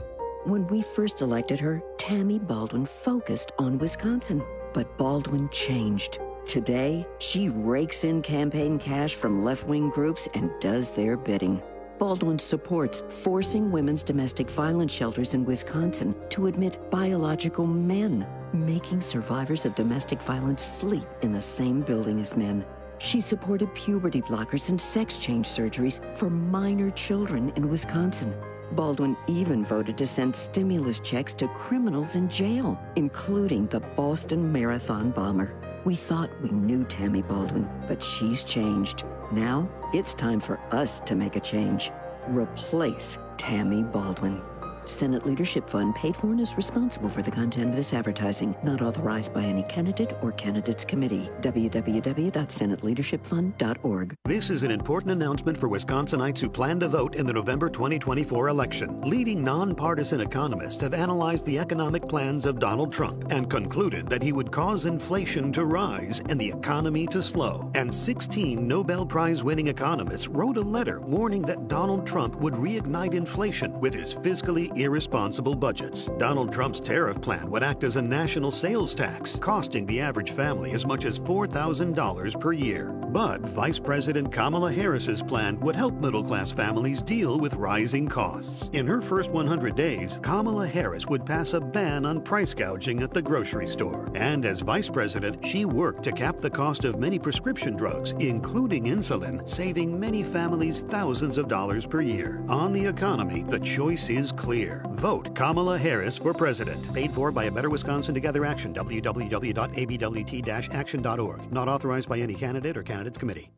When we first elected her, Tammy Baldwin focused on Wisconsin. But Baldwin changed. Today, she rakes in campaign cash from left-wing groups and does their bidding. Baldwin supports forcing women's domestic violence shelters in Wisconsin to admit biological men, making survivors of domestic violence sleep in the same building as men. She supported puberty blockers and sex change surgeries for minor children in Wisconsin. Baldwin even voted to send stimulus checks to criminals in jail, including the Boston Marathon bomber. We thought we knew Tammy Baldwin, but she's changed. Now, it's time for us to make a change. Replace Tammy Baldwin. Senate Leadership Fund paid for and is responsible for the content of this advertising, not authorized by any candidate or candidates committee. w w w dot senate leadership fund dot org. This is an important announcement for Wisconsinites who plan to vote in the November twenty twenty-four election. Leading nonpartisan economists have analyzed the economic plans of Donald Trump and concluded that he would cause inflation to rise and the economy to slow. And sixteen Nobel Prize-winning economists wrote a letter warning that Donald Trump would reignite inflation with his fiscally irresponsible budgets. Donald Trump's tariff plan would act as a national sales tax, costing the average family as much as four thousand dollars per year. But Vice President Kamala Harris's plan would help middle-class families deal with rising costs. In her first one hundred days, Kamala Harris would pass a ban on price gouging at the grocery store. And as Vice President, she worked to cap the cost of many prescription drugs, including insulin, saving many families thousands of dollars per year. On the economy, the choice is clear. Vote Kamala Harris for president. Paid for by A Better Wisconsin Together Action. w w w dot a b w t dash action dot org. Not authorized by any candidate or candidates committee.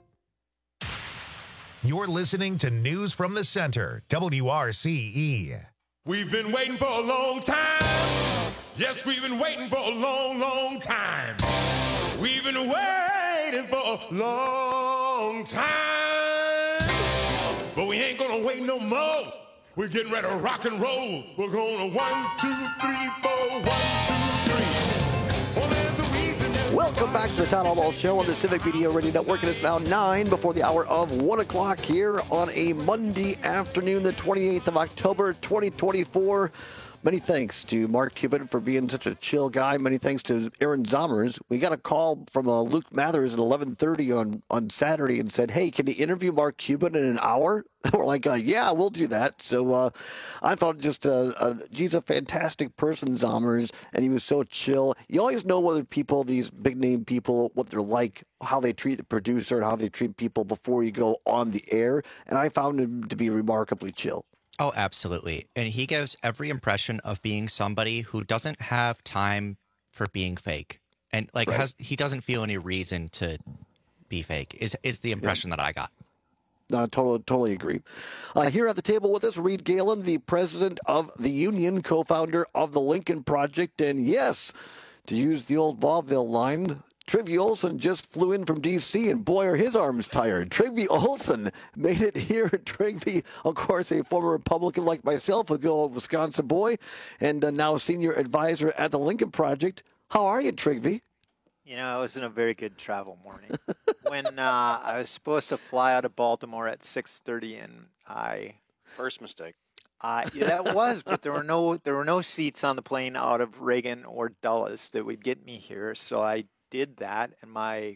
You're listening to News from the Center, W R C E. We've been waiting for a long time. Yes, we've been waiting for a long, long time. We've been waiting for a long time. But we ain't gonna wait no more. We're getting ready to rock and roll. We're going to one, two, three, four, one, two, three. Well, there's a reason that Welcome back to the Town Hall Ball Show on the Civic Media Radio Network. And it's now nine before the hour of one o'clock here on a Monday afternoon, the twenty-eighth of October, twenty twenty-four. Many thanks to Mark Cuban for being such a chill guy. Many thanks to Aaron Zommers. We got a call from uh, Luke Mathers at eleven thirty on, on Saturday and said, hey, can you interview Mark Cuban in an hour? We're like, uh, yeah, we'll do that. So uh, I thought just, uh, uh, he's a fantastic person, Zommers, and he was so chill. You always know whether people, these big-name people, what they're like, how they treat the producer, and how they treat people before you go on the air. And I found him to be remarkably chill. Oh, absolutely. And he gives every impression of being somebody who doesn't have time for being fake. And like Right. has he doesn't feel any reason to be fake is is the impression that I got. No, totally, totally agree. Uh, here at the table with us, Reed Galen, the president of the union, co-founder of the Lincoln Project. And yes, to use the old vaudeville line, Trygve Olsen just flew in from D C, and boy, are his arms tired. Trygve Olsen made it here. Trygve, of course, a former Republican like myself, a good old Wisconsin boy, and uh, now senior advisor at the Lincoln Project. How are you, Trygve? You know, it wasn't a very good travel morning. when uh, I was supposed to fly out of Baltimore at six thirty, and I First mistake. Uh, yeah, that was, but there were no there were no seats on the plane out of Reagan or Dulles that would get me here, so I did that, and my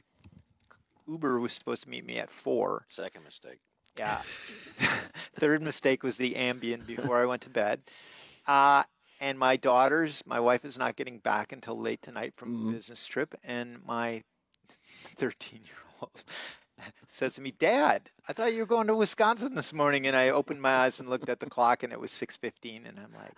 Uber was supposed to meet me at four. Second mistake. Yeah. Third mistake was the Ambien before I went to bed. Uh, and my daughters, my wife is not getting back until late tonight from Mm-hmm. a business trip, and my thirteen-year-old says to me, Dad, I thought you were going to Wisconsin this morning. And I opened my eyes and looked at the clock, and it was six fifteen, and I'm like,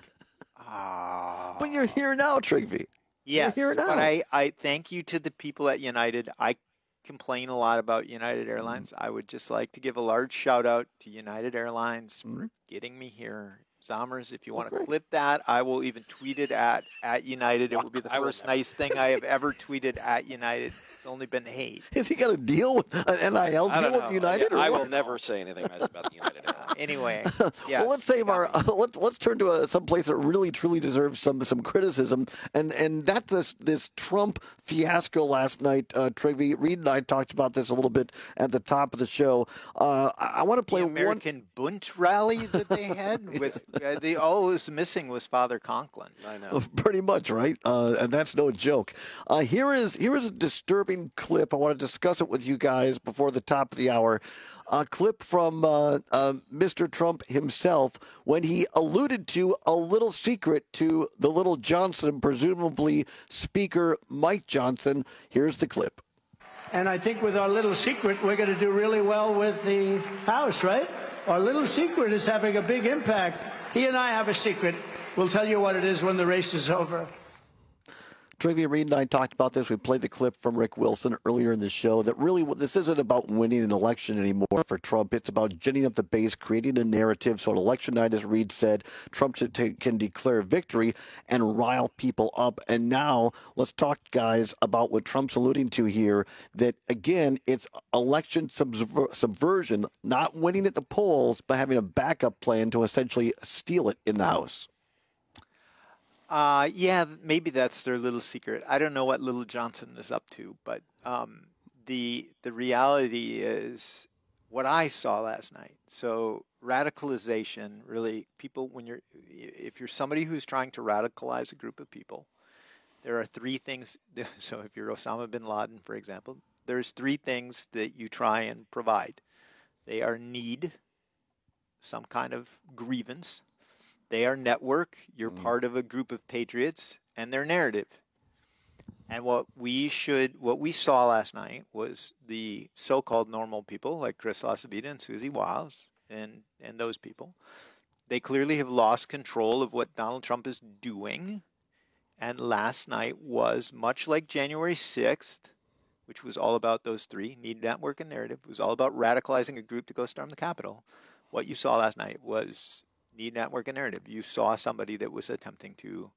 oh. But you're here now, Trygve. Yes, You're here now. but I, I thank you to the people at United. I complain a lot about United Airlines. I would just like to give a large shout out to United Airlines for getting me here. Zommers, if you want to clip that, I will even tweet it at, at United. It will be the I will first never. nice thing I have ever tweeted at United. It's only been hate. Has he got a deal with an N I L I deal don't with know. United? Yeah, or I what? will never say anything nice about the United Airlines. Anyway, well, let's save our uh, let's let's turn to a, some place that really truly deserves some some criticism, and and that's this this Trump fiasco last night. Uh, Trygve, Reed and I talked about this a little bit at the top of the show. Uh, I, I want to play the one American Bunt rally that they had with Uh, the all was missing was Father Conklin. I know. Pretty much, right? Uh, and that's no joke. Uh, here is here is a disturbing clip. I want to discuss it with you guys before the top of the hour. A clip from uh, uh, Mister Trump himself when he alluded to a little secret to the little Johnson, presumably Speaker Mike Johnson. Here's the clip. And I think with our little secret, we're going to do really well with the House, right? Our little secret is having a big impact. He and I have a secret. We'll tell you what it is when the race is over. Trivia Reed and I talked about this. We played the clip from Rick Wilson earlier in the show that really this isn't about winning an election anymore for Trump. It's about ginning up the base, creating a narrative. So on election night, as Reed said, Trump can declare victory and rile people up. And now let's talk, guys, about what Trump's alluding to here, that, again, it's election subver- subversion, not winning at the polls, but having a backup plan to essentially steal it in the House. Uh, yeah, maybe that's their little secret. I don't know what Little Johnson is up to, but um, the the reality is what I saw last night. So radicalization, really, people, when you're, if you're somebody who's trying to radicalize a group of people, there are three things. So if you're Osama bin Laden, for example, there's three things that you try and provide. They are need, some kind of grievance. They are network, you're mm. part of a group of patriots, and their narrative. And what we should, what we saw last night was the so-called normal people like Chris LaCivita and Susie Wiles and, and those people. They clearly have lost control of what Donald Trump is doing. And last night was much like January sixth, which was all about those three, need, network, and narrative. It was all about radicalizing a group to go storm the Capitol. What you saw last night was need, network, and narrative. You saw somebody that was attempting to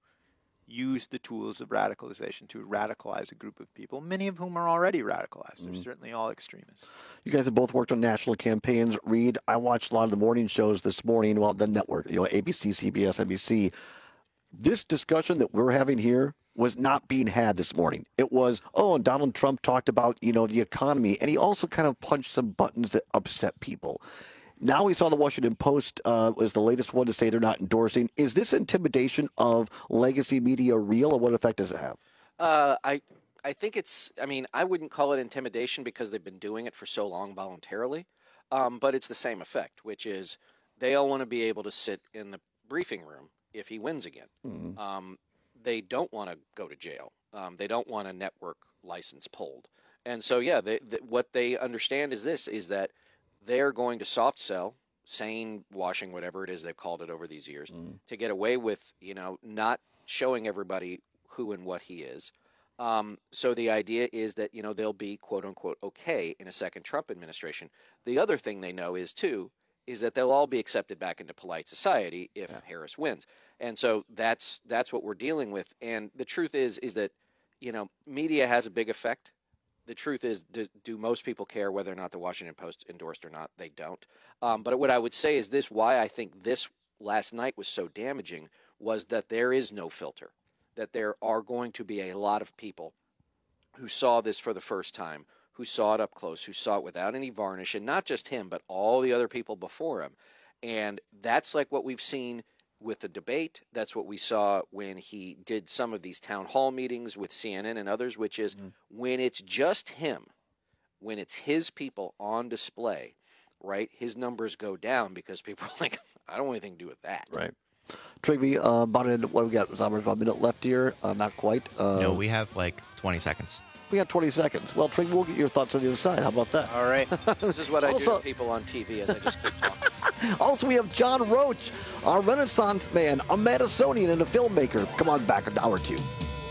use the tools of radicalization to radicalize a group of people, many of whom are already radicalized. They're mm. certainly all extremists. You guys have both worked on national campaigns. Reed, I watched a lot of the morning shows this morning, well, the network, you know, A B C, C B S, N B C. This discussion that we're having here was not being had this morning. It was, oh, and Donald Trump talked about, you know, the economy, and he also kind of punched some buttons that upset people. Now we saw the Washington Post uh, was the latest one to say they're not endorsing. Is this intimidation of legacy media real, or what effect does it have? Uh, I I think it's, I mean, I wouldn't call it intimidation because they've been doing it for so long voluntarily, um, but it's the same effect, which is they all want to be able to sit in the briefing room if he wins again. Mm-hmm. Um, they don't want to go to jail. Um, they don't want a network license pulled. And so, yeah, they, they, what they understand is this, is that they're going to soft sell, sane washing, whatever it is they've called it over these years, mm. to get away with, you know, not showing everybody who and what he is. Um, so the idea is that, you know, they'll be, quote unquote, okay in a second Trump administration. The other thing they know is, too, is that they'll all be accepted back into polite society if yeah. Harris wins. And so that's that's what we're dealing with. And the truth is, is that, you know, media has a big effect. The truth is, do, do most people care whether or not the Washington Post endorsed or not? They don't. Um, but what I would say is this, why I think this last night was so damaging was that there is no filter, that there are going to be a lot of people who saw this for the first time, who saw it up close, who saw it without any varnish, and not just him, but all the other people before him. And that's like what we've seen with the debate. That's what we saw when he did some of these town hall meetings with C N N and others, which is mm-hmm. when it's just him, when it's his people on display, right, his numbers go down because people are like, I don't want anything to do with that. Right. Trigby, uh, about a, what we got? About a minute left here. Uh, not quite. Uh, no, we have like twenty seconds. We got twenty seconds. Well, Trigby, we'll get your thoughts on the other side. How about that? All right. This is what I also, do to people on T V as I just keep talking. Also, we have John Roach, our Renaissance man, a Madisonian and a filmmaker. Come on back in an hour or two.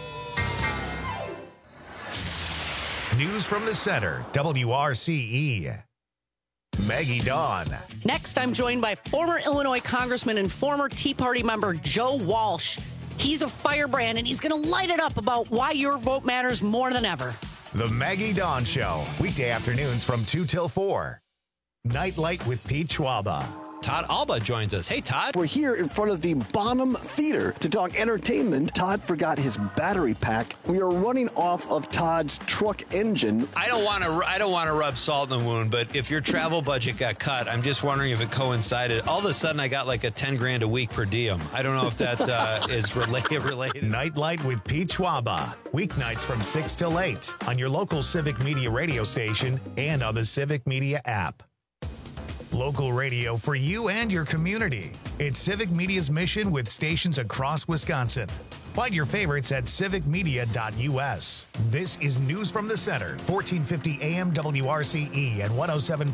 News from the center, W R C E. Maggie Dawn. Next, I'm joined by former Illinois Congressman and former Tea Party member Joe Walsh. He's a firebrand, and he's going to light it up about why your vote matters more than ever. The Maggie Dawn Show, weekday afternoons from two till four. Nightlight with Pete Schwaba. Todd Alba joins us. Hey, Todd. We're here in front of the Bonham Theater to talk entertainment. Todd forgot his battery pack. We are running off of Todd's truck engine. I don't want to. I don't want to rub salt in the wound, but if your travel budget got cut, I'm just wondering if it coincided. All of a sudden, I got like a ten grand a week per diem. I don't know if that uh, is related. related. Nightlight with Pete Schwaba. Weeknights from six till eight on your local Civic Media radio station and on the Civic Media app. Local radio for you and your community. It's Civic Media's mission with stations across Wisconsin. Find your favorites at civic media dot u s. This is News from the Center, fourteen fifty A M W R C E and one oh seven